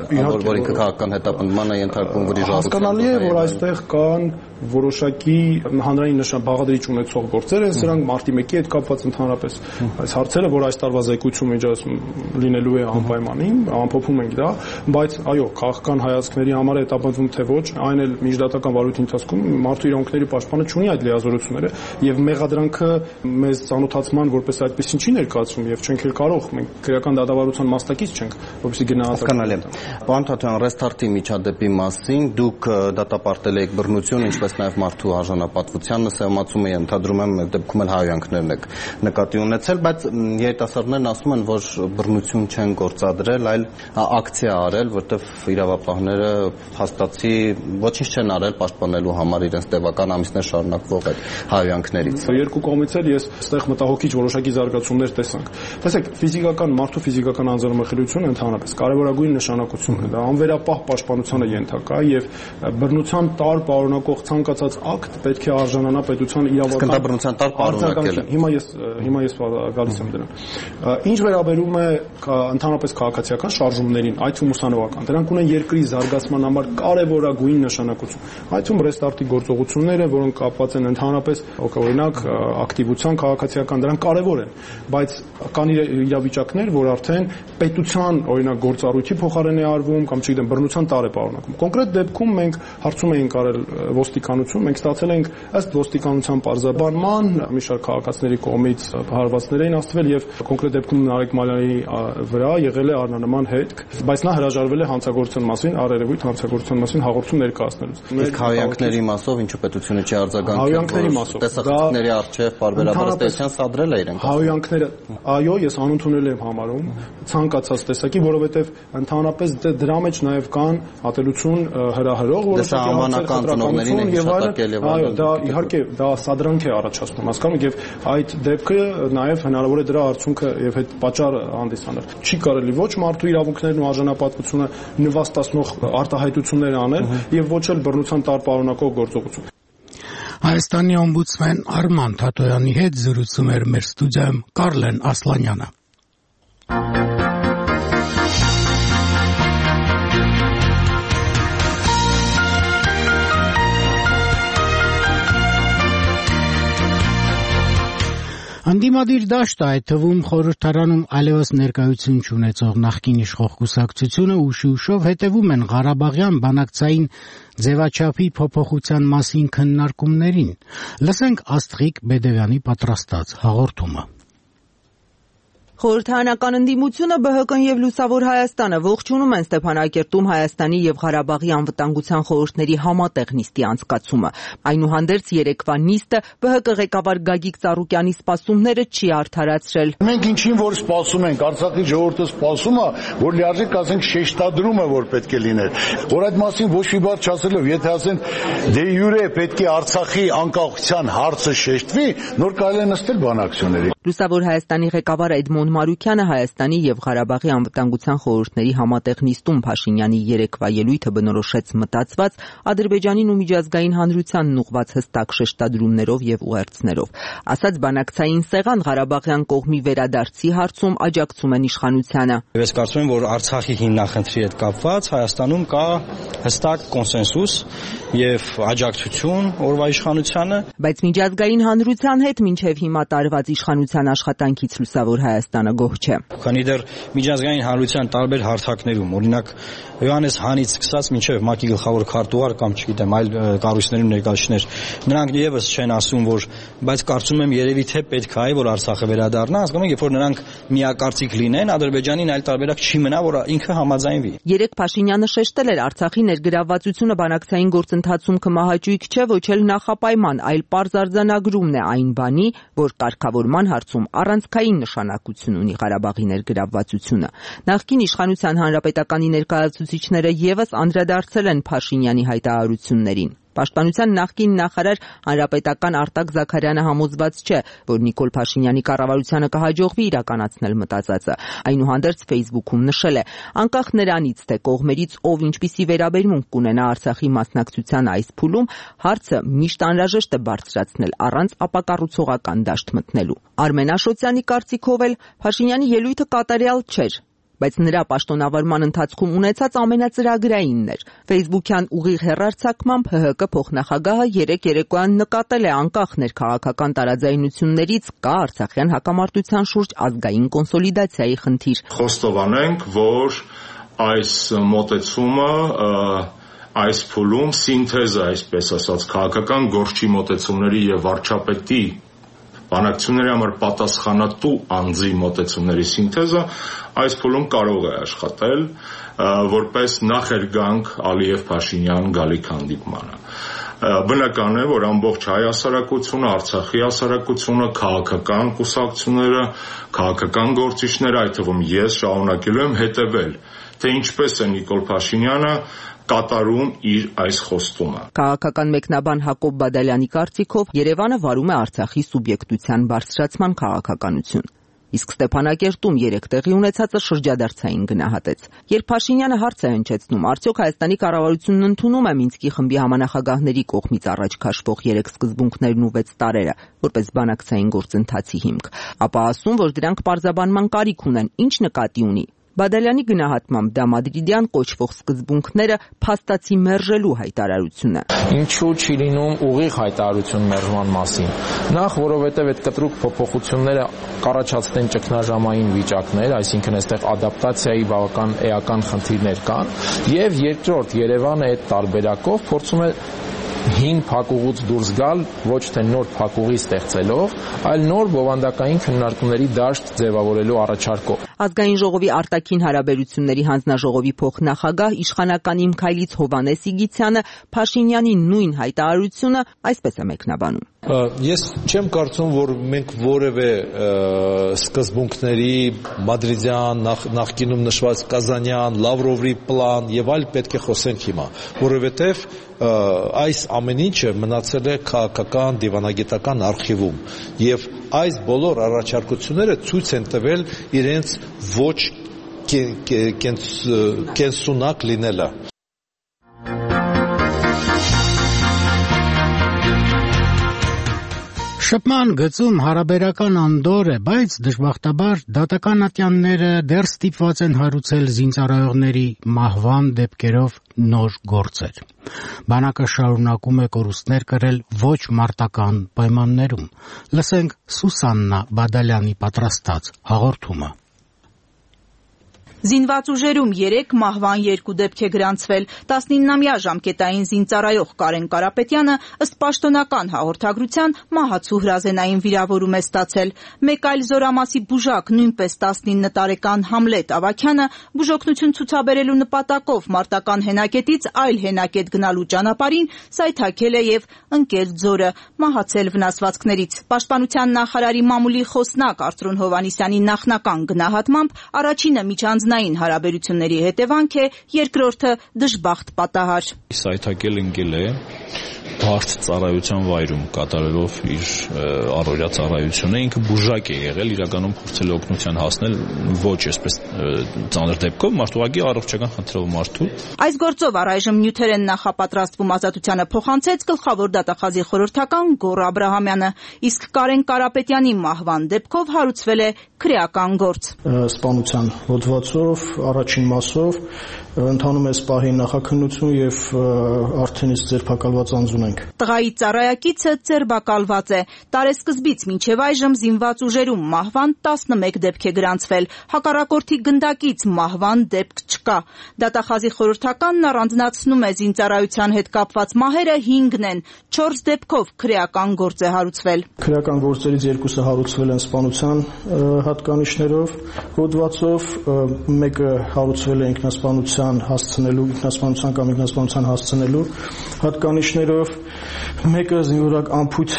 Speaker 4: որ ինքը քաղաքական հետապնդման է ենթարկվում, որ
Speaker 13: հասկանալի է, որ այստեղ կան որոշակի հանրային բաղադրիչ ունեցող գործեր են, սրանք մարտի 1-ի հետ կապված ընդհանրապես այս հարցերը, որ այս տարվա զեկույցում միջազգում լինելու է անպայմանին, ամփոփում ենք դա, բայց այո, քաղաքական հայացքների համար է հետապնդվում թե ոչ, այն էլ միջդատական վարույթի ընթացքում մարդու իրավունքների պաշտպանը չունի այդ լիազորությունները եւ մեղադրանքը մեզ ծանոթացման որպես այդպեսին չի ներկայացում եւ չենք էլ կարող, մենք քրեական դատավարության մասնակից չենք, որպեսզի գնահատենք։
Speaker 4: Պարոն Թաթոյան, ռեստարտի միջադեպի մասին դուք դատապարտել եք բռնություն, ինչպես նաեւ մարդու արժանապատվության նսեմացումը, ընդհանրում եմ դեպքում էլ հայհոյանքներն եք նկատի ունեցել, բայց երիտասարդներն ասում են, որ բռնություն չեն գործադրել, այլ ակցիա արել, որտեղ իրավապահները հաստատի ոչինչ չեն արել պաշտպանելու համար իրենց տևական ամիսներ շարունակվող այդ հայհոյանքներից։
Speaker 13: Երկու կողմից էլ ես այստեղ մտահոգիչ որոշակի զարգացումներ տեսանք։ Տեսեք, մարդու ֆիզիկական անձնամխելիությունը ընդհանրապես կարևորագույն նշանակություն ունի։ Դա անվերապահ պաշտպանությանը ենթակա եւ բռնության տար պարունակող ցանկացած ակտ պետք է արժանանա պետության իրավական։
Speaker 4: Դա բռնության տար պարունակել է։
Speaker 13: Հիմա ես գալիս եմ դրան։ Ինչ վերաբերում է ընդհանրապես քաղաքացիական շարժումներին, այդ թվում ուսանողական, դրանք ունեն երկրի զարգացման համար կարևորագույն նշանակություն։ Այդ թվում ռեստարտի գործողությունները, որոնք կապված են ընդհանրապես օրինակ ակտիվության քաղաքացիական, դրանք կարևոր են, բայց կան իրավիճակներ, որ արդեն պետության օրինակ գործառույթի փոխարեն է արվում կամ չգիտեմ բռնության տար է պարունակում։ Կոնկրետ դեպքում մենք հարցում էինք արել ոստիկանություն, մենք ստացել ենք ըստ ոստիկանության պարզաբանման մի շարք քաղաքացիների կողմից հարվածներ էին աստվել եւ կոնկրետ դեպքում Նարեկ Մալյանի վրա եղել է առնանման հետք, բայց նա հրաժարվել է հանցագործության մասին, առերևույթ հանցագործության մասին հաղորդում ներկայացնելուց։
Speaker 4: Իսկ հայհոյանքների մասով ինչու պետությունը չի արձագանքել։
Speaker 13: Հայհոյանքների մասով
Speaker 4: տեսախցիկների արժեվ բարբերաբար սադրել է իրենք։
Speaker 13: Հայհոյանքները, այո, ես անընդունել եմ համարում ցանկացած տեսակի, որովհետեւ ընդհանրապես դրա մեջ նաեւ կան ատելություն հրահրող որոշակի
Speaker 4: անվանական ծնողներին են հիշատակել եւ
Speaker 13: այո, դա իհարկե դա սադրանք է առաջացնում, հասկանում եք, եւ այդ դեպքը նաեւ հնարավոր է դրա արդյունքը եւ այդ պատճառը հանդիսանալ։ Չի կարելի ոչ մարդու իրավունքներն ու արժանապատվությունը նվաստացնող արտահայտություններ անել եւ ոչ էլ բռնության տար պարունակող գործողություն։
Speaker 1: Հայաստանի օմբուդսմեն Արման Թաթոյանի հետ զրուցում էր մեր ստուդիայում Կարլեն Ասլանյանը։ Անդիմադիր դաշտը, այդ թվում խորհրդարանում այլևս ներկայություն չունեցող նախկին իշխող կուսակցությունը ուշ-ուշով հետևում են Ղարաբաղյան բանակցային ձևաչափի փոփոխության մասին քննարկումներին։ Լսենք Աստղիկ Բեդևյանի պատրաստած հաղորդումը։
Speaker 14: Խորհրդարանական ընդդիմությունը, ԲՀԿ-ն եւ Լուսավոր Հայաստանը ողջունում են Ստեփանակերտում Հայաստանի եւ Ղարաբաղի անվտանգության խորհուրդների համատեղ նիստի անցկացումը։ Այնուհանդերձ երեկվա նիստը ԲՀԿ ղեկավար Գագիկ Ծառուկյանի սպասումները չի արդարացրել։
Speaker 15: Մենք ինչին որ սպասում ենք, Արցախի ժողովուրդը սպասում է, որ լիարժեք ասենք շեշտադրում է, որ պետք է լիներ։ Որ այդ մասին ոչ մի բառ չասելով, եթե ասեն դե յուրե պետք է Արցախի անկախության հարցը շեշտվի, նոր կարելի է նստել բանակցությունների։
Speaker 14: Լուսավոր Հայաստանի ղեկավար Էդմոն Մարուկյանը Հայաստանի եւ Ղարաբաղի անվտանգության խորհուրդների համատեղ նիստում Փաշինյանի երեկվա ելույթը բնորոշեց մտածված Ադրբեջանին ու միջազգային հանրությանն ուղղված հստակ շեշտադրումներով եւ ուղերձներով։ Ասած բանակցային սեղան Ղարաբաղյան կողմի վերադարձի հարցում աջակցում են իշխանությանը։
Speaker 16: Ես կարծում եմ, որ Արցախի հիմնախնդրի հետ կապված Հայաստանում կա հստակ կոնսենսուս եւ աջակցություն օրվա իշխանությանը,
Speaker 14: բայց միջազգային հանրության հետ մինչեւ հիմա տարված իշխանության աշխատանքից Լուսավոր Հայաստանը գոհ չէ։
Speaker 16: Քանի դեռ միջազգային հանրության տարբեր հարթակներում, օրինակ Հովհաննես Հանից սկսած մինչև ՄԱԿ-ի գլխավոր քարտուղար կամ չգիտեմ այլ կառույցներում ներկայացուցիչներ, նրանք եւս չեն ասում, որ բայց կարծում եմ երևի թե պետք է որ Արցախը վերադառնա, հասկանում եք, երբ որ նրանք միակարծիք լինեն, Ադրբեջանին այլ տարբերակ չի մնա, որ ինքը համաձայնվի։
Speaker 14: Երեք Փաշինյանը շեշտել էր Արցախի ներգրավվածությունը բանակցային գործընթացում կմահաճույք չէ, ոչ էլ նախապայման, այլ պարզ արձանագրումն է այն բանի, որ կարգավորման հարցում առանցքային նշանակություն ունի Ղարաբաղի ներգրավվածությունը։ Նախկին իշխանության հանրապետականի ներկայացուցիչները եւս անդրադարձել են Փաշինյանի հայտարարություններին։ Պաշտպանության նախկին նախարար հանրապետական Արտակ Զաքարյանը համոզված չէ, որ Նիկոլ Փաշինյանի կառավարությանը կհաջողվի իրականացնել մտածածը։ Այնուհանդերձ Facebook-ում նշել է. անկախ նրանից, թե կողմերից ով ինչպիսի վերաբերմունք կունենա Արցախի մասնակցության այս փուլում, հարցը միշտ անհրաժեշտ է բարձրացնել առանց ապակառուցողական դաշտ մտնելու։ Արմեն Աշոտյանի կարծիքով էլ Փաշինյանի ելույթը կատարյալ չէր, բայց նրա պաշտոնավարման ընթացքում ունեցած ամենածրագրայինն էր։ Facebook-յան ուղիղ հեռարձակմամբ ՀՀԿ փոխնախագահը երեք երեկոյան նկատել է անկախ ներքաղաքական տարաձայնություններից կա Արցախյան հակամարտության շուրջ ազգային կոնսոլիդացիայի խնդիր։
Speaker 17: Խոստովանենք, որ այս մոտեցումը այս փուլում սինթեզը, այսպես ասած, քաղաքական գործի մոտեցումների եւ վարչապետի բանակցությունների համար պատասխանատու անձի մոտեցումների սինթեզը այս փուլում կարող է աշխատել որպես նախերգանք Ալիև-Փաշինյան գալիք հանդիպմանը։ Բնական է, որ ամբողջ հայ հասարակությունը, Արցախի հասարակությունը, քաղաքական կուսակցությունները, քաղաքական գործիչները, այդ թվում ես շարունակելու եմ հետևել, թե ինչպես է Նիկոլ Փաշինյանը կատարում իր այս խոստումը։
Speaker 14: Քաղաքական մեկնաբան Հակոբ Բադալյանի կարծիքով Երևանը վարում է Արցախի սուբյեկտության բարձրացման քաղաքականություն։ Իսկ Ստեփանակերտում երեք տեղի ունեցածը շրջադարձային գնահատեց։ Երբ Փաշինյանը հարց է հնչեցնում, արդյոք Հայաստանի կառավարությունն ընդունում է Մինսկի խմբի համանախագահների կողմից առաջ քաշվող 3 սկզբունքներն ու 6 տարրերը որպես բանակցային գործընթացի հիմք, ապա ասում, որ դրանք պարզաբանման կարիք ունեն, ինչ նկատի ունի։ Բադալյանի գնահատմամբ դա մադրիդյան կոչվող սկզբունքները փաստացի մերժելու հայտարարությունը։
Speaker 18: Ինչու չի լինում ուղիղ հայտարարություն մերժման մասին։ Նախ, որովհետև այդ կտրուկ փոփոխությունները կառաջացնեն ճգնաժամային վիճակներ, այսինքն այստեղ ադապտացիայի բավական էական խնդիրներ կան, եւ երկրորդ, Երևանը այդ տարբերակով փորձում է հին փակուղուց դուրս գալ ոչ թե նոր փակուղի ստեղծելով, այլ նոր բովանդակային քննարկումների դաշտ ձևավորելու առաջարկով։
Speaker 14: Ազգային ժողովի արտաքին հարաբերությունների հանձնաժողովի փոխնախագահ իշխանական Իմքայլից Հովանես Իգիցյանը Փաշինյանի նույն հայտարարությունը այսպես է մեկնաբանում։
Speaker 19: Ես չեմ կարծում, որ մենք որևէ սկզբունքների մադրիդյան, նախկինում նշված Կազանյան, Լավրովի պլան եւ այլ պետք է խոսենք հիմա, որովհետեւ այս ամեն ինչը մնացել է քաղաքական դիվանագիտական արխիվում եւ այս բոլոր առաջարկությունները ցույց են տվել իրենց ոչ կենսունակ լինելը։
Speaker 1: Շփման գծում հարաբերական անդոր է, բայց դժբախտաբար դատական ատյանները դեռ ստիպված են հարուցել զինծառայողների մահվան դեպքերով նոր գործեր։ Բանակը շարունակում է կորուստներ կրել ոչ մարտական պայմաններում։ Լսենք Սուսաննա Բադալյանի պատրաստած հաղորդումը։
Speaker 20: Զինված ուժերում 3 մահվան 2 դեպք է գրանցվել։ 19-ամյա ժամկետային զինծառայող Կարեն Կարապետյանը ըստ պաշտոնական հաղորդագրության մահացու հրազենային վիրավորում է ստացել։ Մեկ այլ Զորամասի բուժակ, նույնպես 19 տարեկան Համլետ Ավագյանը բուժօգնություն ցուցաբերելու նպատակով մարտական հենակետից այլ հենակետ գնալու ճանապարհին սայթաքել է եւ ընկել ձորը, մահացել վնասվածքներից։ Պաշտպանության նախարարի մամուլի խոսնակ Արծրուն Հովհաննիսյանի նախնական գնահատմամբ առաջինը միջանձնային հարաբերությունների հետևանք է, երկրորդը դժբախտ պատահար։
Speaker 21: Սայթաքել ընկել է բարդ ծառայության վայրում կատարելով իր առօրյա ծառայությունը, ինքը բուժակ է եղել, իրականում փորձել օգնության հասնել ոչ այսպես ծանր դեպքով, մարդուղակի առողջական խնդրով մարդու։
Speaker 20: Այս գործով առայժմ նյութեր են նախապատրաստվում ազատությանը փոխանցեց գլխավոր դատախազի խորհրդական Գոռ Աբրահամյանը, իսկ Կարեն Կարապետյանի մահվան դեպքով հարուցվել է քրեական գործ։
Speaker 13: Սպանության հոդվածով առաջին մասով ընթանում է սպահի նախաքննություն եւ արդեն իսկ ձերբակալված անձուն ենք։
Speaker 20: Տղայի ծառայակիցը ձերբակալված է։ Տարեսկզբից մինչև այժմ զինված ուժերում մահվան 11 դեպք է գրանցվել։ Հակառակորդի գնդակից մահվան դեպք չկա։ Դատախազի խորհրդականն առանձնացնում է զինծառայության հետ կապված մահերը 5-ն են, 4 դեպքով քրեական գործ է հարուցվել։
Speaker 13: Քրեական գործերից 2-ը հարուցվել են սպանության հատկանիշներով, հոդվածով, մեկը հարուցվել է ինքնասպանության կամ ինքնասպանության հասցնելու հատկանիշներով, մեկը զինվորական ամփոփ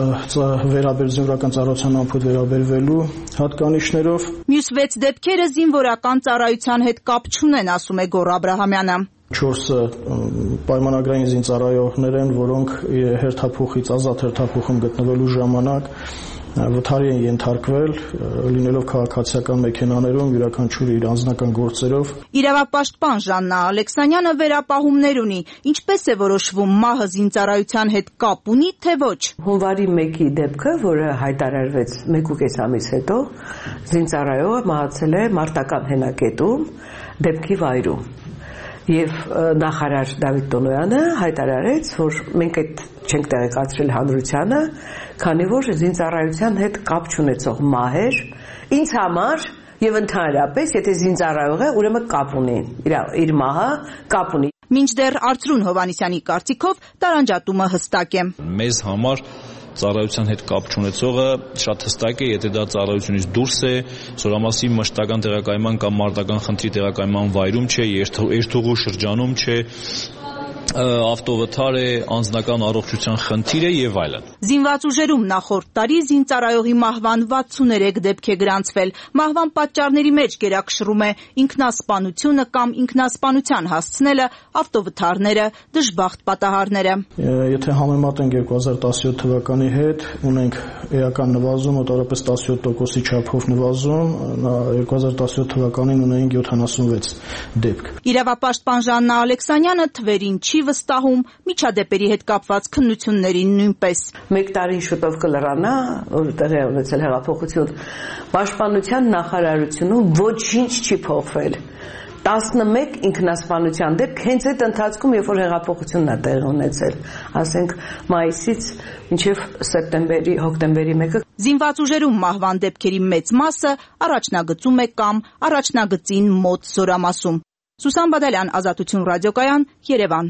Speaker 13: զինվորական ծառայության ամփոփ վերաբերվելու հատկանիշներով։ Մյուս
Speaker 20: 6 դեպքերը զինվորական ծառայության հետ կապ չունեն, ասում է Գոռ Աբրահամյանը։
Speaker 13: 4-ը պայմանագրային զինծառայողներ են, որոնք հերթափոխից ազատ հերթափոխում գտնվելու ժամանակ վթարի են ենթարկվել, լինելով քաղաքացիական մեքենաներում, յուրաքանչյուրը իր անձնական գործերով։
Speaker 20: Իրավապաշտպան Ժաննա Ալեքսանյանը վերապահումներ ունի։ Ինչպես է որոշվում մահը զինծառայության հետ կապ ունի, թե ոչ։
Speaker 22: Հունվարի 1-ի դեպքը, որը հայտարարվեց 1.5 ամիս հետո, զինծառայողը մահացել է մարտական հենակետում, դեպքի վայրում։ Եվ նախարար Դավիթ Տոնոյանը հայտարարեց, որ մենք այդ չենք տեղեկացրել հանրությանը, քանի որ զինծառայության հետ կապ չունեցող մահեր ինձ համար եւ ընդհանրապես, եթե զինծառայող է, ուրեմն կապ ունի, իր մահը կապ ունի։
Speaker 20: Մինչդեռ Արծրուն Հովհաննիսյանի կարծիքով տարանջատումը հստակ է։
Speaker 21: Մեզ համար ծառայության հետ կապ չունեցողը շատ հստակ է, եթե դա ծառայությունից դուրս է, զորամասի մշտական տեղակայման կամ մարտական խնդրի տեղակայման վայրում չէ, երթուղու շրջանում չէ, ավտովթար է, անձնական առողջության խնդիր է եւ այլն։
Speaker 20: Զինված ուժերում նախորդ տարի զինծառայողի մահվան 63 դեպք է գրանցվել։ Մահվան պատճառների մեջ գերակշռում է ինքնասպանությունը կամ ինքնասպանության հասցնելը, ավտովթարները, դժբախտ պատահարները։
Speaker 13: Եթե համեմատենք 2017 թվականի հետ, ունենք էական նվազում, մոտավորապես 17%-ի չափով նվազում, 2017 թվականին ունեինք 76 դեպք։
Speaker 20: Իրավապաշտպան Ժաննա Ալեքսանյանը թվերին չի վստահում, միջադեպերի հետ կապված քննություններին նույնպես։
Speaker 22: Մեկ տարին շուտով կլրանա, որ տեղի ունեցել հեղափոխություն, պաշտպանության նախարարությունում ոչինչ չի փոխվել։ 11 ինքնասպանության դեպք հենց այդ ընթացքում, երբ որ հեղափոխությունն է տեղի ունեցել, ասենք մայիսից մինչև հոկտեմբերի 1-ը։
Speaker 20: Զինված ուժերում մահվան դեպքերի մեծ մասը առաջնագծում է կամ առաջնագծին մոտ զորամասում։ Սուսան Բադալյան, Ազատություն ռադիոկայան, Երևան։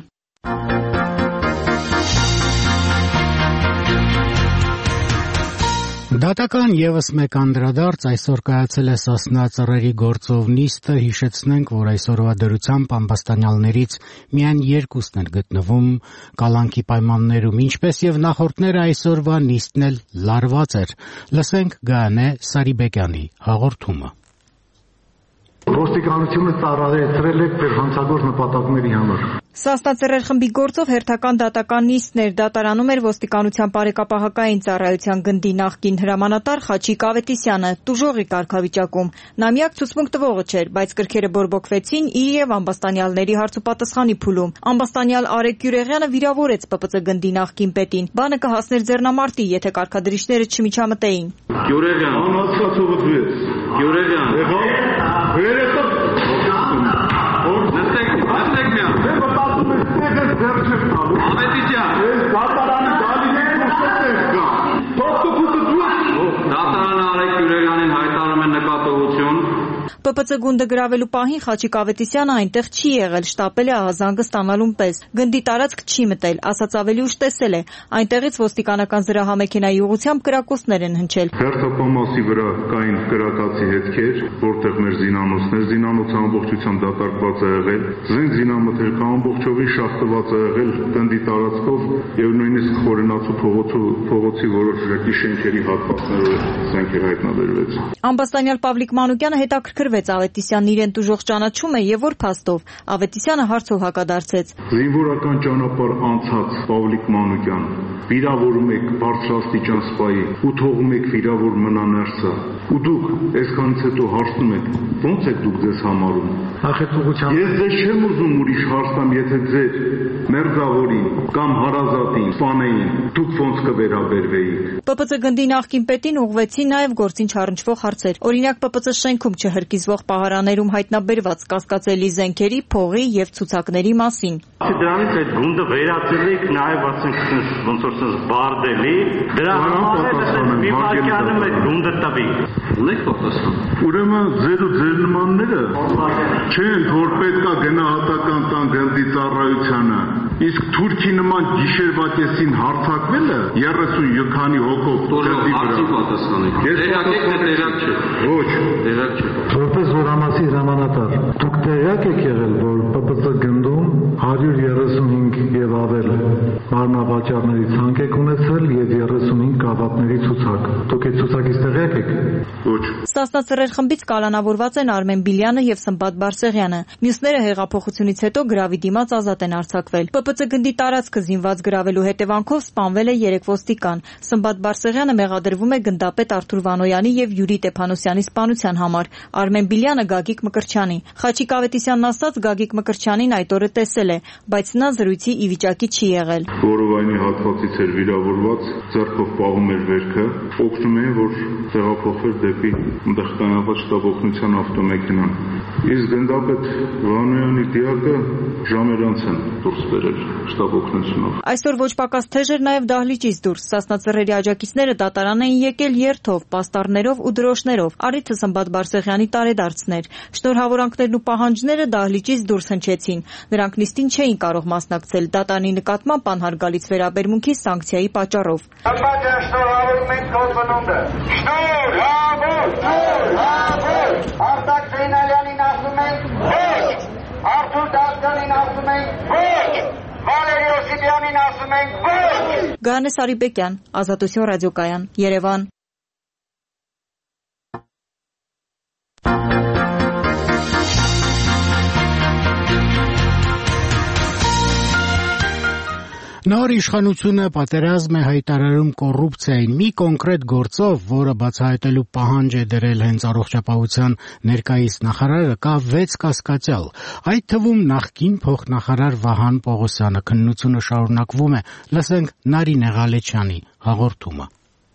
Speaker 1: Դատական եւս մեկ անդրադարձ այսօր կայացել է Սասնա ծռերի գործով նիստը, հիշեցնենք, որ այսօրվա դրությամբ ամբաստանյալներից միայն 2-ն են գտնվում կալանքի պայմաններում, ինչպես եւ նախորդները այսօրվա նիստն էլ լարված էր։ Լսենք Գայանե Սարիբեկյանի հաղորդումը։
Speaker 2: Ոստիկանությունը ծառայեցրել է հանցագործ նպատակների համար։
Speaker 3: Սասնա ծռեր խմբի գործով հերթական դատական նիստն էր, դատարանում էր ոստիկանության բարեկապահական ծառայության գնդի նախկին հրամանատար Խաչիկ Ավետիսյանը, տուժողի կարգավիճակում։ Նա միակ ցուցմունք տվողը չէր, բայց կրքերը բորբոքվեցին իր եւ ամբաստանյալների հարցուպատասխանի փուլում։ Ամբաստանյալ Արեգ Գյուրեղյանը վիրավորեց ՊՊԾ գնդի նախկին պետին։ Բանը կհասներ ձեռնամարտի, եթե կարգադրիչները չմիջամտեին։
Speaker 2: Գյուրեղյան, անհասկացողություն։ Գյուրեղյան,
Speaker 3: ՊՊՑ գունդը գրավելու պահին Խաչիկ Ավետիսյանը այնտեղ չի եղել, շտապել է ահազանգը ստանալուն պես։ Գնդի տարածք չի մտել, ասած ավելի ուշ տեսել է։ Այնտեղից ոստիկանական զրահամեքենայի ուղղությամբ կրակոցներ են հնչել։
Speaker 2: Հերթապամասի վրա կային կրակացի հետքեր, որտեղ մեր զինանոցը ամբողջությամբ դատարկված է եղել, զինամթերքը ամբողջովին շախտված է եղել գնդի տարածքով եւ նույնիսկ Խորենացու փողոցի որոշ շենքերի հատվածներով զենքեր հայտնաբերվեց։
Speaker 3: Ամբաստանյալ Պավլիկ Մանուկյանը հետաքրքրվեց Ավետիսյանն իրեն տուժող ճանաչում է եւ որ փաստով։ Ավետիսյանը հարցով հակադարձեց։
Speaker 2: Զինվորական ճանապարհ անցած Պավլիկ Մանուկյան, վիրավորում եք բարձրաստիճան սպայի ու թողում եք վիրավոր մնա ներսը։ Ու դուք այսքանից հետո հարցնում եք, ո՞նց եք դուք ձեզ համարում։ Ես ձեզ չեմ ուզում ուրիշ հարցամ, եթե ձեր մերձավորին կամ հարազատին սպանեին, դուք ո՞նց կվերաբերվեիք։
Speaker 3: ՊՊՑ գնդի նախկին պետին ուղղվեցին նաեւ գործին չառնչվող հարցեր։ Օրինակ ՊՊՑ շենքում չհրկիզվող պահարաներում հայտնաբերված կասկածելի զենքերի, փողի եւ ցուցակների մասին։
Speaker 2: Դրանից այդ գունդը վերացրեք նաեւ ասենք ոնց որ sense բարդելի, դրա համար մի վարքյանը այդ գունդը տվի։ Ունեք պատասխան։ Ուրեմն ձեր ու ձեր նմանները չեն որ պետքա գնահատական տան գնդի ծառայությանը, իսկ թուրքի նման գիշերվա կեսին հարցակվելը 30 քանի հոգով գնդի վրա։ Տեղակ եք թե տեղակ չէ։ Ոչ, տեղակ չէ։ Որպես զորամասի հրամանատար, դուք տեղակ եք եղել, որ ՊՊՑ գնդում 135 եւ ավել մարմնավաճառների ցանկ եք ունեցել եւ 35 կավատների ցուցակ։ Դուք այդ ցուցակից տեղյակ եք։ Ոչ։
Speaker 3: Սասնա ծռեր խմբից կալանավորված են Արմեն Բիլյանը եւ Սմբատ Բարսեղյանը։ Մյուսները հեղափոխությունից հետո գրավի դիմաց ազատ են արձակվել։ ՊՊՑ գնդի տարածքը զինված գրավելու հետևանքով սպանվել է 3 ոստիկան։ Սմբատ Բարսեղյանը մեղադրվում է գնդապետ Արթուր Վանոյանի եւ Յուրի Տեփանոսյանի սպանության համար։ Արմեն Բիլյանը Գագիկ Մկրտչյանի։ Խաչիկ Ավետիսյանն ասաց Գագիկ Մկրտչյանին այդ օրը տեսել է, բայց նա զրույցի ի վիճակի չի եղել։
Speaker 2: Որովայնի հատվածից էր վիրավորված, ձեռքով պահում էր վերքը, օգնում էին, որ տեղափոխվեր դեպի այնտեղ կանապած շտաբ օգնության ավտոմեքենան։ Իսկ գնդապետ Վանոյանի դիակը ժամեր անց են դուրս բերել։ շտապ օգնությունով։
Speaker 3: Այսօր ոչ պակաս թեժ էր նաև դահլիճից դուրս։ Սասնածռերի աջակիցները դատարան էին եկել երթով, պաստառներով ու դրոշներով։ Արիթը Սմբատ Բարսեղյանի տարեդարձներ։ Շնորհավորանքներն ու պահանջները դահլիճից դուրս հնչեցին։ Նրանք նիստին չէին կարող մասնակցել դատարանի նկատմամբ անհարգալից վերաբերմունքի սանկցիայի պատճառով։
Speaker 5: Շնորհավորում ենք քո ծնունդը։ Շնորհավոր։ Արտակ Զեյնալյանին ասում ենք ոչ։ Արթուր Դասյանին ասում ենք ոչ։ Վալերի Օսիպյանին ասում ենք ոչ։
Speaker 3: Գայանե Սարիբեկյան, Ազատություն ռադիոկայան, Երևան։
Speaker 1: Նոր իշխանությունը պատերազմ է հայտարարում կոռուպցիային մի կոնկրետ գործով, որը բացահայտելու պահանջ է դրել հենց առողջապահության ներկայիս նախարարը, կա 6 կասկածյալ։ Այդ թվում նախկին փոխնախարար Վահան Պողոսյանը։ Քննությունը շարունակվում է։ Լսենք Նարինե Ղալեչյանի հաղորդումը։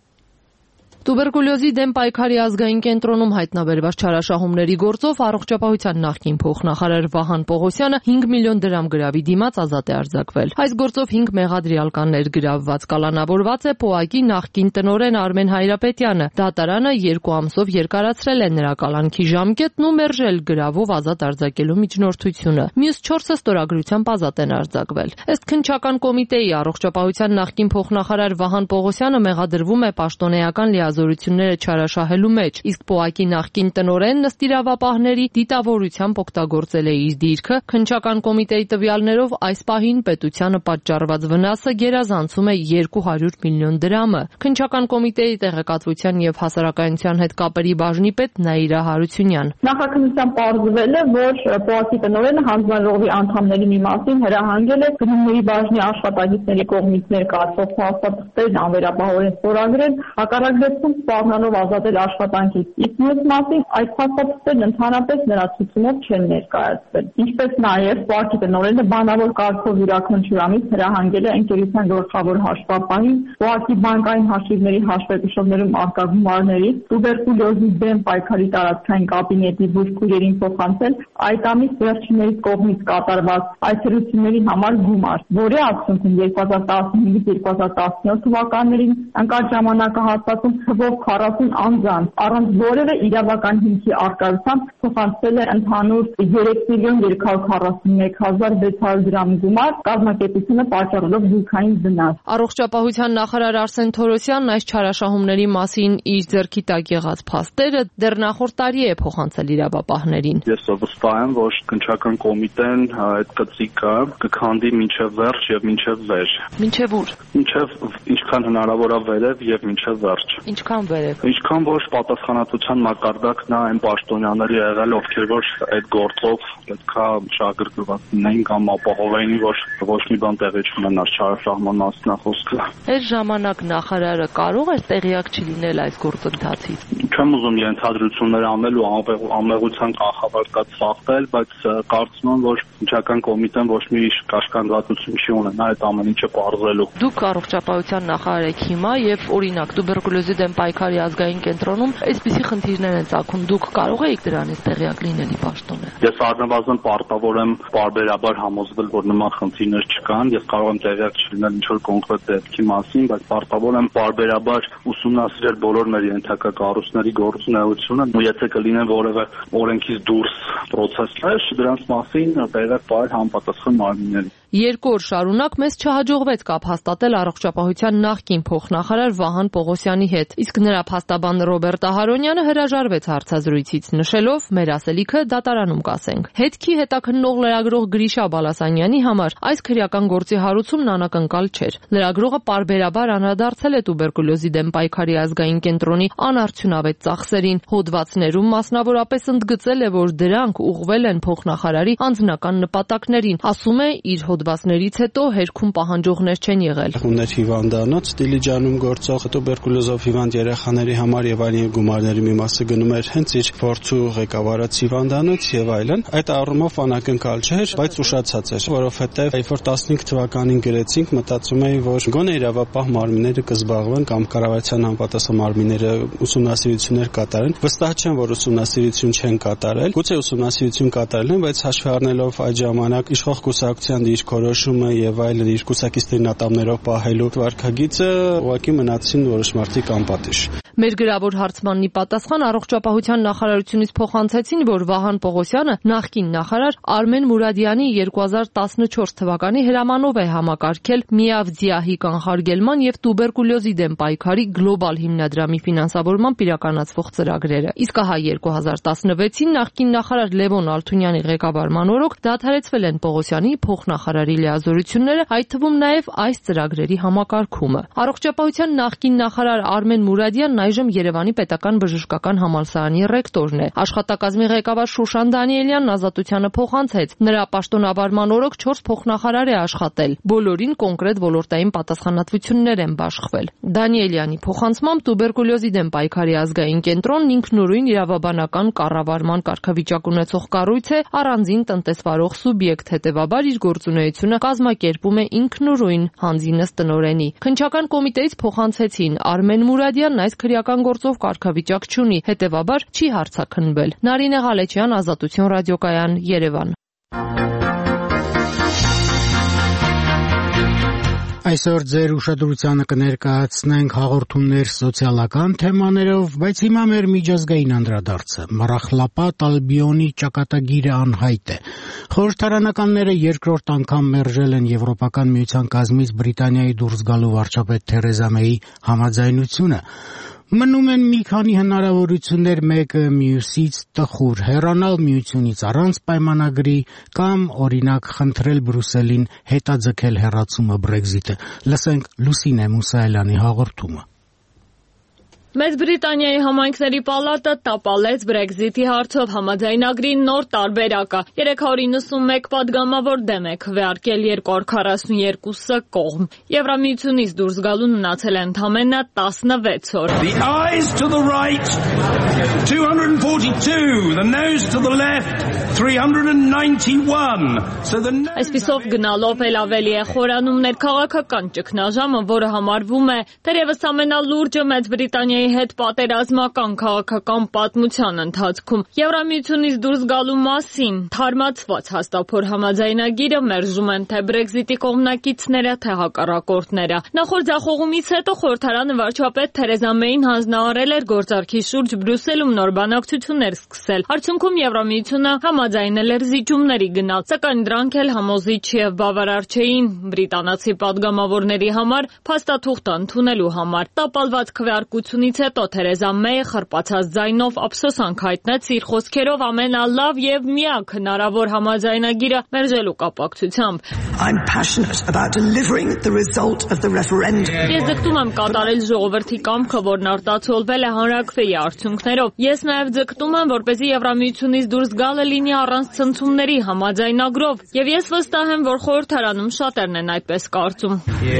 Speaker 6: Տուբերկուլյոզի դեմ պայքարի ազգային կենտրոնում հայտնաբերված չարաշահումների գործով առողջապահության նախկին փոխնախարար Վահան Պողոսյանը 5 միլիոն դրամ գրավի դիմաց ազատ է արձակվել։ Այս գործով 5 մեղադրյալկաններ գրավված կալանավորված է ՊՕԱԿ-ի նախկին տնօրեն Արմեն Հայրապետյանը։ Դատարանը 2 ամսով երկարացրել է նրա կալանքի ժամկետն ու մերժել գրավով ազատ արձակելու միջնորդությունը։ Մյուս 4-ը ստորագրությամբ ազատ են արձակվել։ Ըստ քննչական կոմիտեի առողջապահության նախկին փոխնախարար Վահան Պողոսյանը մեղադրվում է պաշտոնեական զորությունները չարաշահելու մեջ, իսկ ՊՕԱԿ-ի նախկին տնօրեն ըստ իրավապահների դիտավորությամբ օգտագործել է իր դիրքը։ Քննչական կոմիտեի տվյալներով այս պահին պետությանը պատճառված վնասը գերազանցում է 200 միլիոն դրամը։ Քննչական կոմիտեի տեղեկատվության եւ հասարակայնության հետ կապերի բաժնի պետ Նաիրա Հարությունյան։
Speaker 23: Նախաքննությամբ պարզվել է, որ ՊՕԱԿ-ի տնօրենը հանձնաժողովի անդամների մի մասին հրահանգել է գնումների բաժնի աշխատակիցների կողմից ներկայացվող փաստաթղթերն անվերապահորեն ստորագրել, հակառակ սպառնալով ազատել աշխատանքից, իսկ մյուս մասին այդ փաստաթղթերն ընդհանրապես նրա ցուցումով չեն ներկայացվել։ Ինչպես նաև ՊՕԱԿ-ի տնօրենը բանավոր կարգով յուրաքանչյուրանից հրահանգել է ընկերության գլխավոր հաշվապահին, ՊՕԱԿ-ի բանկային հաշիվների հաշվեկշիռներում արկա գումարների, տուբերկուլյոզի դեմ պայքարի տարածքային կաբինետի բուժքույրերին փոխանցել այդ ամիս վերջիններից կողմից կատարված այցելությունների համար գումար, որի արդյունքում 2015-2017 թվականներին ընկած ժամանակահատվածում թվով 40 անձանց առանց որևէ իրավական հիմքի առկայությամբ փոխանցվել է ընդհանուր 3,241,600 դրամ գումար, կազմակերպությունը պատճառելով զույգային վնաս։
Speaker 6: Առողջապահության նախարար Արսեն Թորոսյանն այս չարաշահումների մասին իր ձեռքի տակ եղած փաստերը դեռ նախորդ տարի է փոխանցել իրավապահներին։
Speaker 24: Ես վստահ եմ, որ քննչական կոմիտեն այդ կծիկը կքանդի մինչև վերջ եւ մինչև վեր։
Speaker 6: Մինչև ուր։
Speaker 24: Մինչև ինչքան հնարավոր է վերև եւ մինչև վերջ։
Speaker 6: Ինչքան վերև։
Speaker 24: Ինչքան որ պատասխանատվության մակարդակն է այն պաշտոնյաների եղել, ովքեր որ այդ գործով պետքա շահագրգռված լինեին կամ ապահովեին, որ ոչ մի բան տեղի չունենար չարաշահման մասն է խոսքը։
Speaker 6: Այս ժամանակ նախարարը կարող է տեղյակ չլինել այս գործընթացից։
Speaker 24: Չեմ ուզում ենթադրություններ անել ու ամեղության կանխավարկած խախտել, բայց կարծում եմ, որ քննչական կոմիտեն ոչ մի կաշկանդվածություն չի ունենա այդ ամեն ինչը պարզելու։
Speaker 6: Դուք առողջապահության նախարար եք հիմա եւ օրինակ տուբերկուլյոզի դեմ պայքարի ազգային կենտրոնում այսպիսի խնդիրներ են ծագում, դուք կարող եք դրանից տեղյակ լինելի պաշտոնը։
Speaker 24: Ես առնվազն պարտավոր եմ պարբերաբար համոզվել, որ նման խնդիրներ չկան, ես կարող եմ տեղյակ չլինել ինչ-որ կոնկրետ դեպքի մասին, բայց պարտավոր եմ պարբերաբար ուսումնասիրել բոլոր մեր ենթակա կառույցների գործունեությունը, ու եթե կլինեն որևէ օրենքից դուրս պրոցեսներ, դրանց մասին տեղյակ պահել համապատասխան մարմիններին։
Speaker 6: 2 օր շարունակ մեզ չհաջողվեց կապ հաստատել առողջապահության նախկին փոխնախարար Վահան Պողոսյանի հետ, իսկ նրա փաստաբան Ռոբերտ Ահարոնյանը հրաժարվեց հարցազրույցից, նշելով մեր ասելիքը դատարանում կասենք։ Հետքի հետաքննող լրագրող Գրիշա Բալասանյանի համար այս քրեական գործի հարուցումն անակնկալ չէր։ Լրագրողը պարբերաբար անդրադարձել է տուբերկուլյոզի դեմ պայքարի ազգային կենտրոնի անարդյունավետ ծախսերին, հոդվածներում մասնավորապես ընդգծել է, որ դրանք ուղղվել են փոխնախարարի անձնական նպատակներին, ասում է իր հոդվածներից հետո հերքում պահանջողներ չեն եղել։
Speaker 25: Ուներ հիվանդանոց Դիլիջանում գործող տուբերկուլոզով հիվանդ երեխաների համար եւ այլն գումարների մի մասը գնում էր հենց իր փորձու ղեկավարած հիվանդանոց եւ այլն։ Այդ առումով անակնկալ չէր, բայց ուշացած էր, որովհետեւ երբ որ 15 թվականին գրեցինք, մտածում էի, որ գոնե իրավապահ մարմինները կզբաղվեն կամ կառավարության անպատասխան մարմինները ուսումնասիրություններ կատարեն։ Վստահ չեմ, որ ուսումնասիրություն չեն կատարել։ Գուցե ուսումնասիրություն կատարել են, բայց հաշվի առնելով այդ ժամանակ իշխող կուսակցության դիրքով դիրքորոշումը եւ այլն իր կուսակիցների նատամներով պահելու վարքագիծը ուղղակի մնացին որոշ մարդիկ անպատիժ։
Speaker 6: Մեր գրավոր հարցմանի պատասխան առողջապահության նախարարությունից փոխանցեցին, որ Վահան Պողոսյանը նախկին նախարար Արմեն Մուրադյանի 2014 թվականի հրամանով է համակարգել միավձիահի կանխարգելման եւ տուբերկուլյոզի դեմ պայքարի գլոբալ հիմնադրամի ֆինանսավորմամբ իրականացվող ծրագրերը։ Իսկ ահա 2016-ին նախկին նախարար Լևոն Ալթունյանի ղեկավարման օրոք դադարեցվել են Պողոսյանի փոխնախարարի լիազորությունները, այդ թվում նաեւ այս ծրագրերի համակարգումը։ Առողջապահության նախկին նախարար Արմեն Մուրադյանն այժմ Երևանի պետական բժշկական համալսարանի ռեկտորն է։ Աշխատակազմի ղեկավար Շուշան Դանիելյանն Ազատությանը փոխանցեց. նրա պաշտոնավարման օրոք 4 փոխնախարար է աշխատել։ Բոլորին կոնկրետ ոլորտային պատասխանատվություններ են բաշխվել։ Դանիելյանի փոխանցմամբ տուբերկուլյոզի դեմ պայքարի ազգային կենտրոնն ինքնուրույն իրավաբանական կառավարման կարգավիճակ ունեցող կառույց է, առանձին տնտեսվարող սուբյեկտ, հետևաբար իր գործունեությունը կազմակերպում է ինքնուրույն հանձինս տնօրենի։ Քննչական կոմիտեից փոխանցեցին Արմեն Մուրադյանն այս քրեական գործով կարգավիճակ չունի, հետևաբար չի հարցաքննվել։ Նարինե Ղալեչյան, Ազատություն ռադիոկայան, Երևան։
Speaker 1: Այսօր ձեր ուշադրությանը կներկայացնենք հաղորդումներ սոցիալական թեմաներով, բայց հիմա մեր միջազգային անդրադարձը։ Մառախլապատ Ալբիոնի ճակատագիրը անհայտ է։ Խորհրդարանականները երկրորդ անգամ մերժել են Եվրոպական միության կազմից Բրիտանիայի դուրս գալու վարչապետ Թերեզա Մեյի համաձայնությունը։ Մնում են մի քանի հնարավորություններ, մեկը մյուսից տխուր, հեռանալ միությունից առանց պայմանագրի կամ օրինակ խնդրել Բրյուսելին հետաձգել հեռացումը Brexit-ը։ Լսենք Լուսինե Մուսայելյանի հաղորդումը։
Speaker 3: Մեծ Բրիտանիայի համայնքների պալատը տապալեց Brexit-ի հարցով համաձայնագրի նոր տարբերակը։ 391 падգամավոր դեմ է քվեարկել 242-ը կողմ։ Եվրամիությունից դուրս գալուն մնացել է ընդամենը 16 օր։
Speaker 7: The ayes to the right 242, the noes to the left 391.
Speaker 3: Այսպիսով գնալով էլ ավելի է խորանում ներքաղաքական ճգնաժամը, որը համարվում է թերևս ամենալուրջը Մեծ Բրիտանիայի հետ պատերազմական քաղաքական պատմության ընթացքում։ Եվրամիությունից դուրս գալու մասին թարմացված հաստափոր համաձայնագիրը մերժում են թե Brexit-ի կողմնակիցները, թե հակառակորդները։ Նախորդ ձախողումից հետո խորհրդարանը վարչապետ Թերեզա Մեյին հանձնարարել էր գործարքի շուրջ Բրյուսելում նոր բանակցություններ սկսել։ Արդյունքում Եվրամիությունը համաձայնել էր զիջումների գնալ, սակայն դրանք էլ համոզիչ եւ բավարար չէին բրիտանացի падգամավորների համար փաստաթուղթը ընդունելու համար։ Տապալված քվեարկությունից հետո Թերեզա Մեյը խրպացած ձայնով ափսոսանք հայտնեց իր խոսքերով ամենալավ եւ միակ հնարավոր համաձայնագիրը մերժելու կապակցությամբ։ Ես ձգտում եմ կատարել ժողովրդի կամքը, որն արտացոլվել է հանրաքվեի արդյունքներով։ Ես նաեւ ձգտում եմ, որպեսզի Եվրամիությունից դուրս գալը լինի առանց ցնցումների համաձայնագրով, եւ ես վստահ եմ, որ խորհրդարանում շատերն են այդպես կարծում։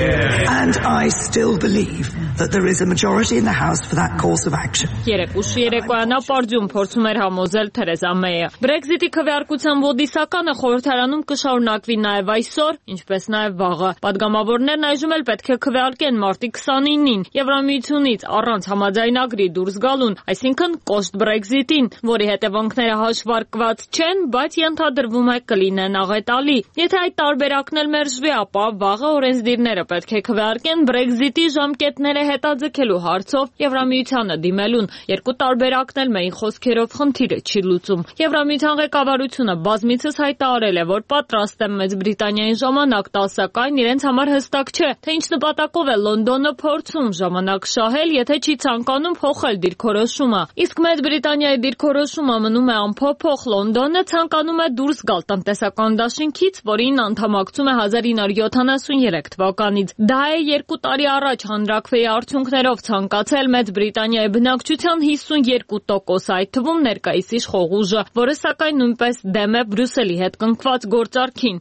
Speaker 3: Երեկուշ երեկոյան ապարդյուն փորձում էր համոզել Թերեզա Մեյը։ Brexit-ի քվեարկության ոդիսականը խորհրդարանում կշարունակվի նաև այսօր, ինչպես նաև վաղը։ Պատգամավորներն այժմ էլ պետք է քվեարկեն մարտի 29-ին Եվրամիությունից առանց համաձայնագրի դուրս գալուն, այսինքն կոշտ Brexit-ին, որի հետևանքները հաշվարկված չեն, բայց ենթադրվում է կլինեն աղետալի։ Եթե այդ տարբերակն էլ մերժվի, ապա վաղը օրենսդիրները պետք է քվեարկեն Brexit-ի ժամկետները հետաձգելու հարցով Եվրամիությանը դիմելուն։ Երկու տարբերակն էլ Մեյի խոսքերով խնդիրը չի լուծում։ Եվրամիության ղեկավարությունը բազմիցս հայտարարել է, որ պատրաստ է Մեծ Բրիտանիային ժամանակ տալ, սակայն իրենց համար հստակ չէ, թե ինչ նպատակով է Լոնդոնը փորձում ժամանակ շահել, եթե չի ցանկանում փոխել դիրքորոշումը։ Իսկ Մեծ Բրիտանիայի դիրքորոշումը մնում է անփոփոխ։ Լոնդոնը ցանկանում է դուրս գալ տնտեսական դաշինքից, որին անդամակցում է 1973 թվականից։ Դա է 2 տարի առաջ հանրաքվեի արդյունքներով ցանկացել Մեծ Բրիտանիայի բնակչության 52%, այդ թվում ներկայիս իշխող ուժը, որը սակայն նույնպես դեմ է Բրյուսելի հետ կնքված գործարքին։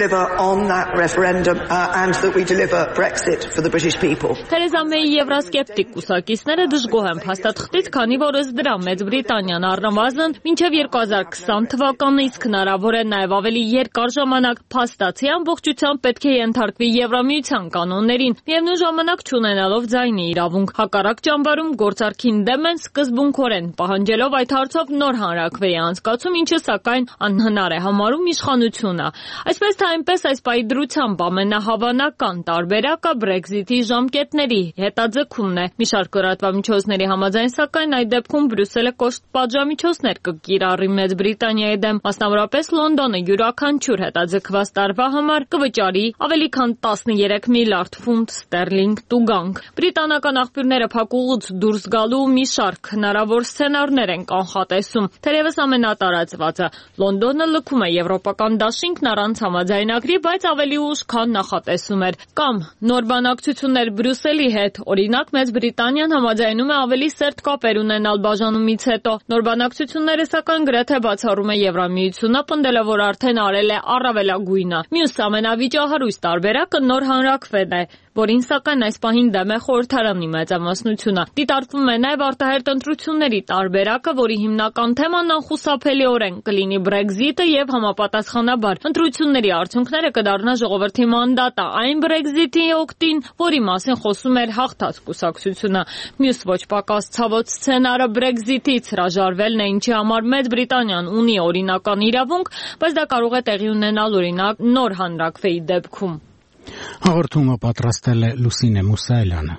Speaker 3: Թերեզա Մեյի եվրասկեպտիկ կուսակիցները դժգոհ են փաստաթղթից, քանի որ ըստ դրա Մեծ Բրիտանիան առնվազն մինչև 2020 թվականը, իսկ հնարավոր է նաև ավելի երկար ժամանակ փաստացի ամբողջությամբ պետք է ենթարկվի Եվրամիության կանոններին, միևնույն ժամանակ չունենալով ձայնի իրավունք։ Հակառակ ճամբար
Speaker 8: ճանապարհում գործարքին դեմ են սկզբունքորեն, պահանջելով այդ հարցով նոր հանրաքվեի անցկացում, ինչը սակայն անհնար է համարում իշխանությունը։ Այսպես թե այնպես այս պահի դրությամբ ամենահավանական տարբերակը Brexit-ի ժամկետների հետաձգումն է։ Մի շարք լրատվամիջոցների համաձայն, սակայն այդ դեպքում Բրյուսելը կոշտ պատժամիջոցներ կկիրառի Մեծ Բրիտանիայի դեմ, մասնավորապես Լոնդոնը յուրաքանչյուր հետաձգված տարվա համար կվճարի ավելի քան 13 միլիարդ ֆունտ ստերլինգ տուգանք։ Բրիտանական աղբյուրները փակուղուց դուրս գալու մի շարք հնարավոր սցենարներ են կանխատեսում։ Թերևս ամենատարածվածը Լոնդոնը լքում է եվրոպական դաշինքն առանց համաձայնագրի, բայց ավելի ուշ, քան նախատեսում էր։ Կամ նոր բանակցություններ Բրյուսելի հետ, օրինակ Մեծ Բրիտանիան համաձայնում է ավելի սերտ կապեր ունենալ բաժանումից հետո։ Նոր բանակցությունները սակայն գրեթե բացառում է Եվրամիությունը, պնդելով, որ արդեն արել է առավելագույնը։ Մյուս ամենավիճահարույց տարբերակը նոր հանրաքվեն է, որին սակայն այս պահին դեմ է խորհրդարանի մեծամասնությունը։ Դիտարկվում է նաև արտահերթ ընտրությունների տարբերակը, որի հիմնական թեման անխուսափելիորեն կլինի Brexit-ը եւ համապատասխանաբար ընտրությունների արդյունքները կդառնա ժողովրդի մանդատը այն Brexit-ի օգտին, որի մասին խոսում էր հաղթած կուսակցությունը։ Մյուս ոչ պակաս ցավոտ սցենարը Brexit-ից հրաժարվելն է, ինչի համար Մեծ Բրիտանիան ունի օրինական իրավունք, բայց դա կարող է տեղի ունենալ օրինակ նոր հանրաքվեի դեպքում։
Speaker 1: Հաղորդումը պատրաստել է Լուսինե Մուսայելյանը։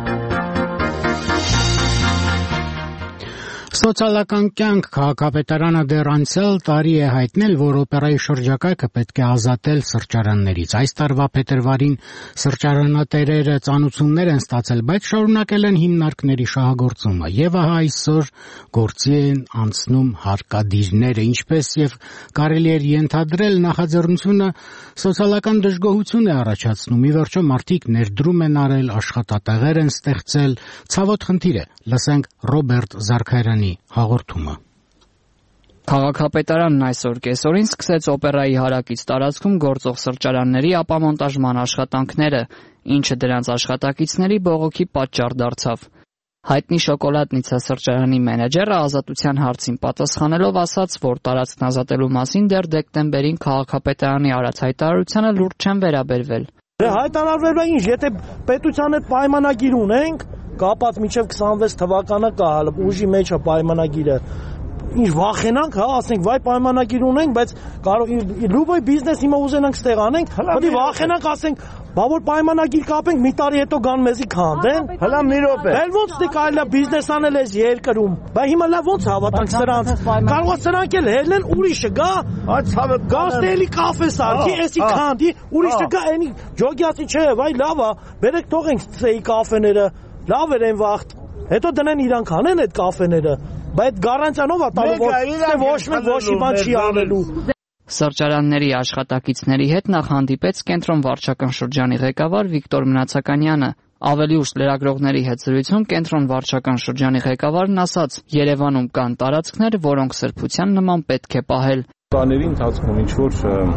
Speaker 1: Սոցիալական կյանք քաղաքապետարանը դեռ անցյալ տարի է հայտնել, որ օպերայի շրջակայքը պետք է ազատել սրճարաններից։ Այս տարվա փետրվարին սրճարանատերերը ծանուցումներ են ստացել, բայց շարունակել են հիմնարկների շահագործումը։ Եվ ահա այսօր գործի են անցնում հարկադիրները, ինչպես եւ կարելի էր ենթադրել, նախաձեռնությունը սոցիալական դժգոհություն է առաջացնում։ Ի վերջո մարդիկ ներդրում են արել, աշխատատեղեր են ստեղծել։ Ցավոտ խնդիր է։ Լսենք Ռոբերտ Զարքայրյանի հաղորդումը։
Speaker 9: Քաղաքապետարանն այսօր կեսօրին սկսեց օպերայի հարակից տարածքում գործող սրճարանների ապամոնտաժման աշխատանքները, ինչը դրանց աշխատակիցների բողոքի պատճառ դարձավ։ Հայտնի շոկոլադնիցա սրճարանի մենեջերը ազատության հարցին պատասխանելով ասաց, որ տարածքն ազատելու մասին դեռ դեկտեմբերին քաղաքապետարանի արած հայտարարությանը լուրջ չեն վերաբերվել։
Speaker 10: Հայտարարվել է ինչ, եթե պետության հետ պայմանագիր ունենք, կապած մինչև 26 թվականը կա ուժի մեջ է պայմանագիրը։ Ինչ վախենանք, հա, ասենք, վայ պայմանագիր ունենք, բայց կարող լուբոյ բիզնես հիմա ուզենանք ստեղ անենք, պետք է վախենանք, ասենք, բա որ պայմանագիր կապենք, մի տարի հետո գան մեզի քանդեն։ Հələ մի րոպե։ Էլ ոնց դե կարելի է բիզնես անել այս երկրում։ Բա հիմա լավ ոնց հավատանք սրանց։ Կարող է սրանք էլ հելնեն, ուրիշը գա, այդ ցավը գաստելի կաֆե սարքի, էսի քանդի, ուրիշը գա, այնի ջոգյացի չէ, վայ լավ է, բերեք թողենք ցեի կաֆեները, լավ էր այն վաղտ։ Հետո դնեն իրանք անեն այդ կաֆեները, բայց այդ գարանտիանով է տալու, որ ոչ մեկ ոչ մի բան չի անելու։
Speaker 9: Սրճարանների աշխատակիցների հետ նախ հանդիպեց կենտրոն վարչական շրջանի ղեկավար Վիկտոր Մնացականյանը։ Ավելի ուշ լրագրողների հետ զրույցում կենտրոն վարչական շրջանի ղեկավարն ասաց. Երևանում կան տարածքներ, որոնք սրբության նման պետք է պահել։
Speaker 11: Տարիների ընթացքում ինչ որ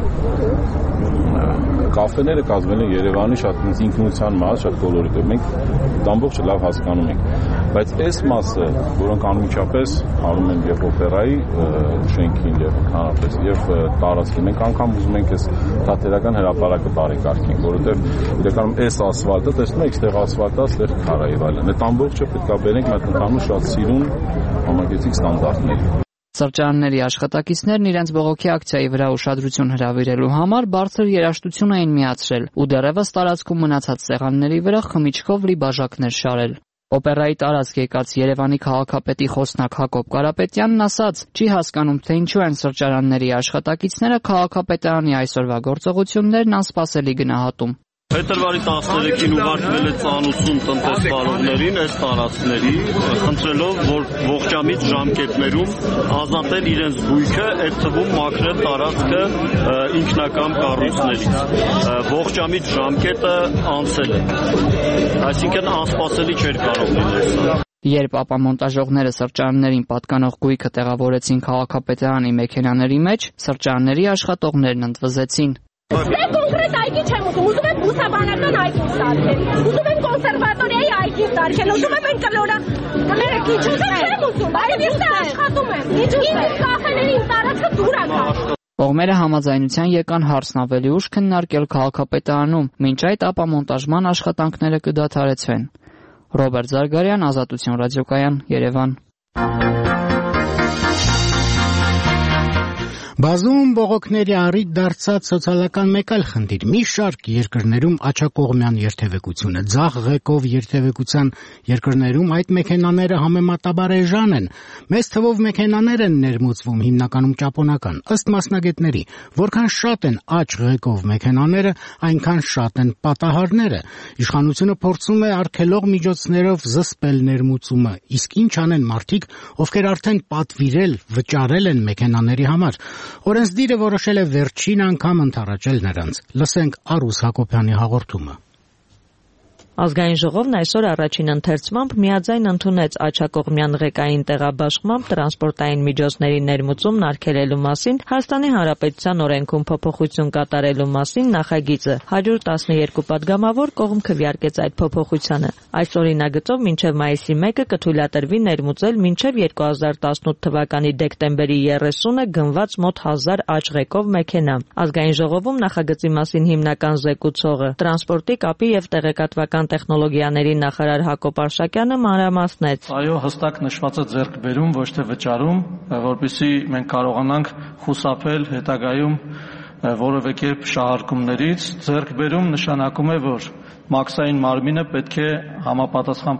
Speaker 11: կաֆեները կազմել են Երևանի շատ ինքնության մաս, շատ կոլորիտ է։ Մենք ամբողջը լավ հասկանում ենք, բայց այս մասը, որոնք անմիջապես անում են եւ օպերայի շենքին եւ հանրապես եւ տարածքի, մենք անգամ ուզում ենք այս թատերական հրապարակը բարեկարգենք, որովհետեւ իրականում այս ասֆալտը, տեսնում եք, այստեղ ասֆալտ է, այստեղ քարա եւ այլն։ Այդ ամբողջը պետք է բերենք մեր ընդհանուր շատ սիրուն համագեցիկ ստանդարտներ։
Speaker 9: Սրճարանների աշխատակիցներն իրենց բողոքի ակցիայի վրա ուշադրություն հրավիրելու համար բարձր երաժշտություն էին միացրել ու դեռևս տարածքում մնացած սեղանների վրա խմիչքով լի բաժակներ շարել։ Օպերայի տարածք եկած Երևանի քաղաքապետի խոսնակ Հակոբ Կարապետյանն ասաց, չի հասկանում, թե ինչու են սրճարանների աշխատակիցները քաղաքապետարանի այսօրվա գործողություններն անսպասելի գնահատում։
Speaker 12: Փետրվարի 13-ին ուղարկվել է ծանուցում տնտեսվարողներին այս տարածքների, խնդրելով, որ ողջամիտ ժամկետներում ազատել իրենց գույքը, այդ թվում մաքրել տարածքը ինքնական կառույցներից։ Ողջամիտ ժամկետը անցել է, այսինքն անսպասելի չէր կարող լինել սա։
Speaker 9: Երբ ապամոնտաժողները սրճարաններին պատկանող գույքը տեղավորեցին քաղաքապետարանի մեքենաների մեջ, սրճարանների աշխատողներն ընդվզեցին։
Speaker 26: Դե կոնկրետ այգի չեմ ուզում, ուզում եմ բուսաբանական այգի սարքել, ուզում եմ կոնսերվատորիայի այգի սարքել, ուզում եմ կլորա, չեմ ուզում, բայց ես աշխատում եմ, ինձ կախեների իմ տարածքը դուր է գա։
Speaker 9: Կողմերը համաձայնության եկան հարցն ավելի ուշ քննարկել քաղաքապետարանում, մինչ այդ ապամոնտաժման աշխատանքները կդադարեցվեն։ Ռոբերտ Զարգարյան, Ազատություն ռադիոկայան, Երևան։
Speaker 1: Բազում բողոքների առիթ դարձած սոցիալական մեկ այլ խնդիր՝ մի շարք երկրներում աջակողմյան երթևեկությունը, ձախ ղեկով երթևեկության երկրներում այդ մեքենաները համեմատաբար էժան են։ Մեծ թվով մեքենաներ են ներմուծվում, հիմնականում ճապոնական։ Ըստ մասնագետների, որքան շատ են աջ ղեկով մեքենաները, այնքան շատ են պատահարները։ Իշխանությունը փորձում է արգելող միջոցներով զսպել ներմուծումը։ Իսկ ինչ անեն մարդիկ, ովքեր արդեն պատվիրել, վճարել են մեքենաների համար։ Օրենսդիրը որոշել է վերջին անգամ ընդառաջել նրանց։ Լսենք Արուս Հակոբյանի հաղորդումը։
Speaker 4: Ազգային ժողովն այսօր առաջին ընթերցմամբ միաձայն ընդունեց աջակողմյան ղեկային տեղաբաշխմամբ տրանսպորտային միջոցների ներմուծումն արգելելու մասին Հայաստանի Հանրապետության օրենքում փոփոխություն կատարելու մասին նախագիծը։ 112 պատգամավոր կողմ քվեարկեց այդ փոփոխությանը։ Այս օրինագծով մինչև մայիսի 1-ը կթույլատրվի ներմուծել մինչև 2018 թվականի դեկտեմբերի 30-ը գնված մոտ 1000 աջ ղեկով մեքենա։ Ազգային ժողովում նախագծի մասին հիմնական զեկուցողը տրանսպորտի, կապի եւ տեղեկատվական տեխնոլոգիաների նախարար Հակոբ Արշակյանը մանրամասնեց.
Speaker 14: Այո, հստակ նշված է ձեռքբերում, ոչ թե վճարում, որպեսզի մենք կարողանանք խուսափել հետագայում որևէ կերպ շահարկումներից։ Ձեռքբերում նշանակում է, որ մաքսային մարմինը պետք է համապատասխան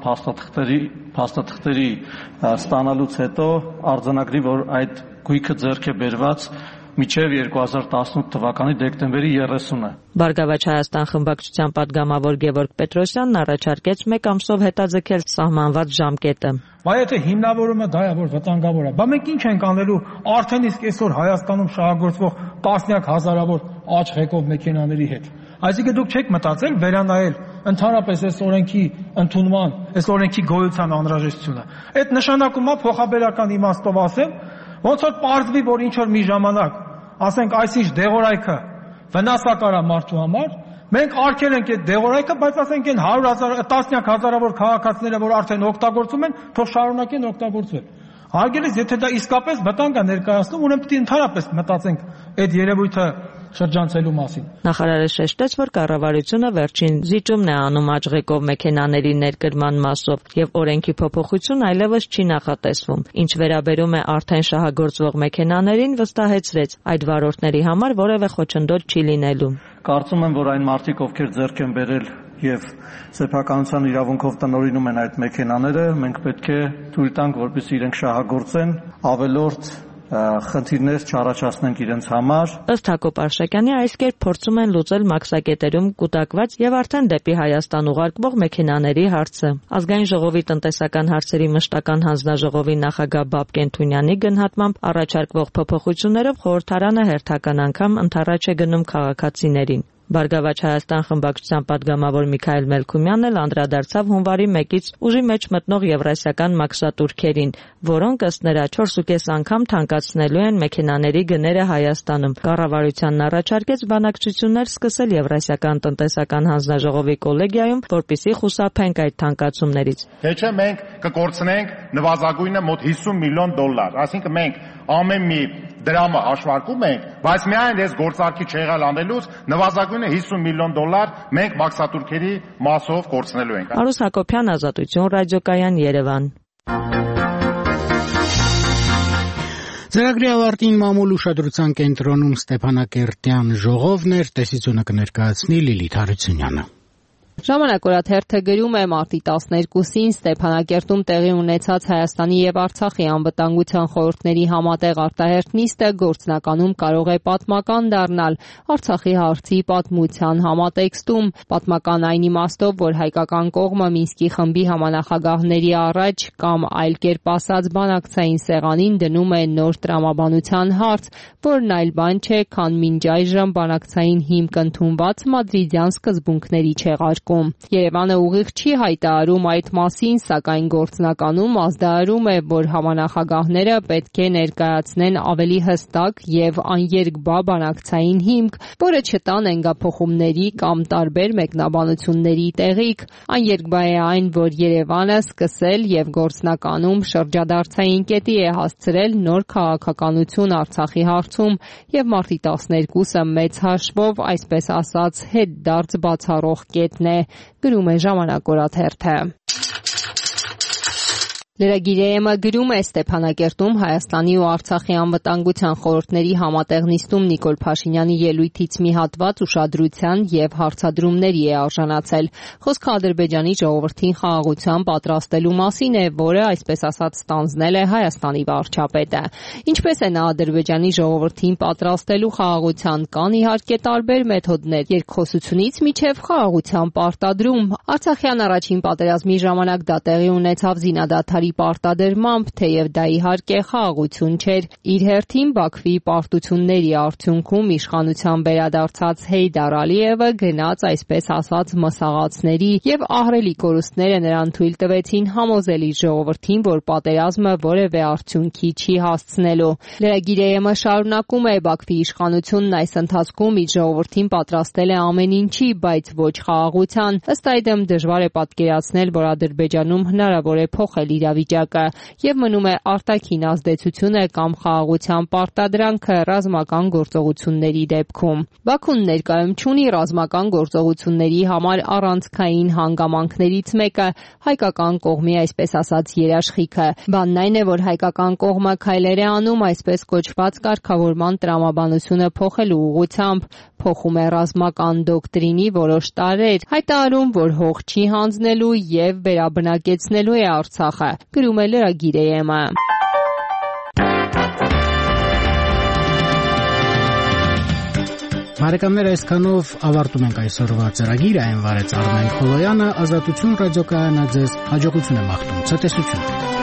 Speaker 14: փաստաթղթերի ստանալուց հետո արձանագրի, որ այդ գույքը ձեռք է բերված մինչև 2018 թվականի դեկտեմբերի 30-ը։
Speaker 4: Բարգավաճ Հայաստան խմբակցության պատգամավոր Գևորգ Պետրոսյանն առաջարկեց 1 ամսով հետաձգել սահմանված ժամկետը։
Speaker 15: Բայց եթե հիմնավորումը դա է, որ վտանգավոր է, մենք ինչ ենք անելու արդեն իսկ այսօր Հայաստանում շահագործվող տասնյակ հազարավոր աջ ղեկով մեքենաների հետ։ Այսինքն դուք չեք մտածել վերանայել ընդհանրապես այս օրենքի ընդունման, այս օրենքի գոյության անհրաժեշտությունը։ Այդ նշանակում է փոխաբերական իմաստով ասեմ, ոնց որ պարզվի, որ ինչ որ մի ժամանակ, ասենք այսինչ դեղորայքը վնասակար է մարդու համար, մենք արգել ենք այդ դեղորայքը, բայց ասենք այն 100,000, տասնյակ հազարավոր քաղաքացիները, որ արդեն օգտագործում են, թող շարունակեն օգտագործել։ Հարգելիս, եթե դա իսկապես վտանգ է ներկայացնում, ուրեմն պետք է ընդհանրապես մտածենք այդ երևույթը շրջանցելու մասին։
Speaker 4: Նախարարը շեշտեց, որ կառավարությունը վերջին զիջումն է անում աջ ղեկով մեքենաների ներկրման մասով եւ օրենքի փոփոխություն այլևս չի նախատեսվում։ Ինչ վերաբերում է արդեն շահագործվող մեքենաներին, վստահեցրեց, այդ վարորդների համար որևէ խոչընդոտ չի լինելու։
Speaker 14: Կարծում եմ, որ այն մարդիկ, ովքեր ձեռք են բերել եւ սեփականության իրավունքով տնօրինում են այդ մեքենաները, մենք պետք է թույլ տանք, որպեսզի իրենք շահագործեն, ավելորդ խնդիրներ չառաջացնենք իրենց համար։
Speaker 4: Ըստ Հակոբ Արշակյանի, այս կերպ փորձում են լուծել մաքսակետերում կուտակված եւ արդեն դեպի Հայաստան ուղարկվող մեքենաների հարցը։ Ազգային ժողովի տնտեսական հարցերի մշտական հանձնաժողովի նախագահ Բաբկեն Թունյանի գնահատմամբ առաջարկվող փոփոխություններով խորհրդարանը հերթական անգամ ընդառաջ է գնում քաղաքացիներին։ Բարգավաճ Հայաստան խմբակցության պատգամավոր Միքայել Մելքումյանն էլ անդրադարձավ հունվարի 1-ից ուժի մեջ մտնող եվրասիական մաքսատուրքերին, որոնք ըստ նրա 4.5 անգամ թանկացնելու են մեքենաների գները Հայաստանում։ Կառավարությանն առաջարկեց բանակցություններ սկսել Եվրասիական տնտեսական հանձնաժողովի կոլեգիայում, որպեսզի խուսափենք այդ թանկացումներից։
Speaker 16: Թե չէ մենք կկորցնենք նվազագույնը մոտ $50 միլիոն, այսինքն մենք ամեն մի դրամը հաշվարկում ենք, բայց միայն այս գործարքի չեղալ անելուց նվազագույնը $50 միլիոն մենք մաքսատուրքերի մասով կորցնելու ենք։
Speaker 4: Արուս Հակոբյան, Ազատություն ռադիոկայան, Երևան։
Speaker 1: Ծրագրի ավարտին մամուլ ուշադրության կենտրոնում Ստեփանակերտյան ժողովն էր, տեսությունը կներկայացնի Լիլիթ Հարությունյանը։
Speaker 6: Ժամանակորաթերթը գրում է մարտի 12-ին Ստեփանակերտում տեղի ունեցած Հայաստանի եւ Արցախի անվտանգության խորհուրդների համատեղ արտահերթ նիստը գործնականում կարող է պատմական դառնալ Արցախի հարցի պատմության համատեքստում։ Պատմական այն իմաստով, որ հայկական կողմը Մինսկի խմբի համանախագահների առաջ կամ այլ կերպ ասած բանակցային սեղանին դնում է նոր տրամաբանության հարց, որն այլ բան չէ, քան մինչ այժմ բանակցային հիմք ընդունված մադրիդյան սկզբունքների չեղարկում։ Երևանը ուղիղ չի հայտարարում այդ մասին, սակայն գործնականում ազդարարում է, որ համանախագահները պետք է ներկայացնեն ավելի հստակ եւ աներկբա բանակցային հիմք, որը չտա նենգափոխումների կամ տարբեր մեկնաբանությունների տեղիք։ Աներկբա է այն, որ Երևանը սկսել եւ գործնականում շրջադարձային կետի է հասցրել նոր քաղաքականություն Արցախի հարցում եւ մարտի 12-ը մեծ հաշվով, այսպես ասած, հետդարձ բացառող կետն է, գրում է Ժամանակ օրաթերթը։
Speaker 4: Լրագիրը գրում է Ստեփանակերտում Հայաստանի ու Արցախի անվտանգության խորհուրդների համատեղ նիստում Նիկոլ Փաշինյանի ելույթից մի հատված ուշադրության եւ հարցադրումների է արժանացել։ Խոսքը Ադրբեջանի ժողովրդին խաղաղության պատրաստելու մասին է, որը, այսպես ասած, ստանձնել է Հայաստանի վարչապետը։ Ինչպես է նա Ադրբեջանի ժողովրդին պատրաստելու խաղաղության, կան իհարկե տարբեր մեթոդներ՝ երկխոսությունից մինչև խաղաղության պարտադրում։ Արցախյան առաջին պատերազմի ժամանակ դա տեղի ունեցավ զինադադարի պարտադրմամբ, թեև դա իհարկե խաղաղություն չէր։ Իր հերթին Բաքվի պարտությունների արդյունքում իշխանության վերադարձած Հեյդար Ալիևը գնաց այսպես ասած մսաղացների եւ ահռելի կորուստները նրան թույլ տվեցին համոզել իր ժողովրդին, որ պատերազմը որևէ արդյունքի չի հասցնելու։ Լրագիրը շարունակում է Բաքվի իշխանությունն այս ընթացքում իր ժողովրդին պատրաստել է ամեն ինչի, բայց ոչ խաղաղության։ Ըստ այդմ դժվար է պատկերացնել, որ Ադրբեջանում հնարավոր է փոխել իրավիճակը եւ մնում է արտաքին ազդեցությունը կամ խաղաղության պարտադրանքը ռազմական գործողությունների դեպքում։ Բաքուն ներկայում չունի ռազմական գործողությունների համար առանցքային հանգամանքներից մեկը հայկական կողմի այսպես ասած երաշխիքը։ Բանն այն է, որ հայկական կողմը քայլեր է անում այսպես կոչված կարգավորման տրամաբանությունը փոխելու ուղղությամբ, փոխում է ռազմական դոկտրինի որոշ տարրեր, հայտարարում, որ հող չի հանձնելու եւ վերաբնակեցնելու է Արցախը, գրում է լրագիրը։
Speaker 1: Բարեկամներ, այսքանով ավարտում ենք այսօրվա ծրագիրը, այն վարեց Արմեն Խոլոյանը, Ազատություն ռադիոկայանը ձեզ հաջողություն է մաղթում, ցտեսություն։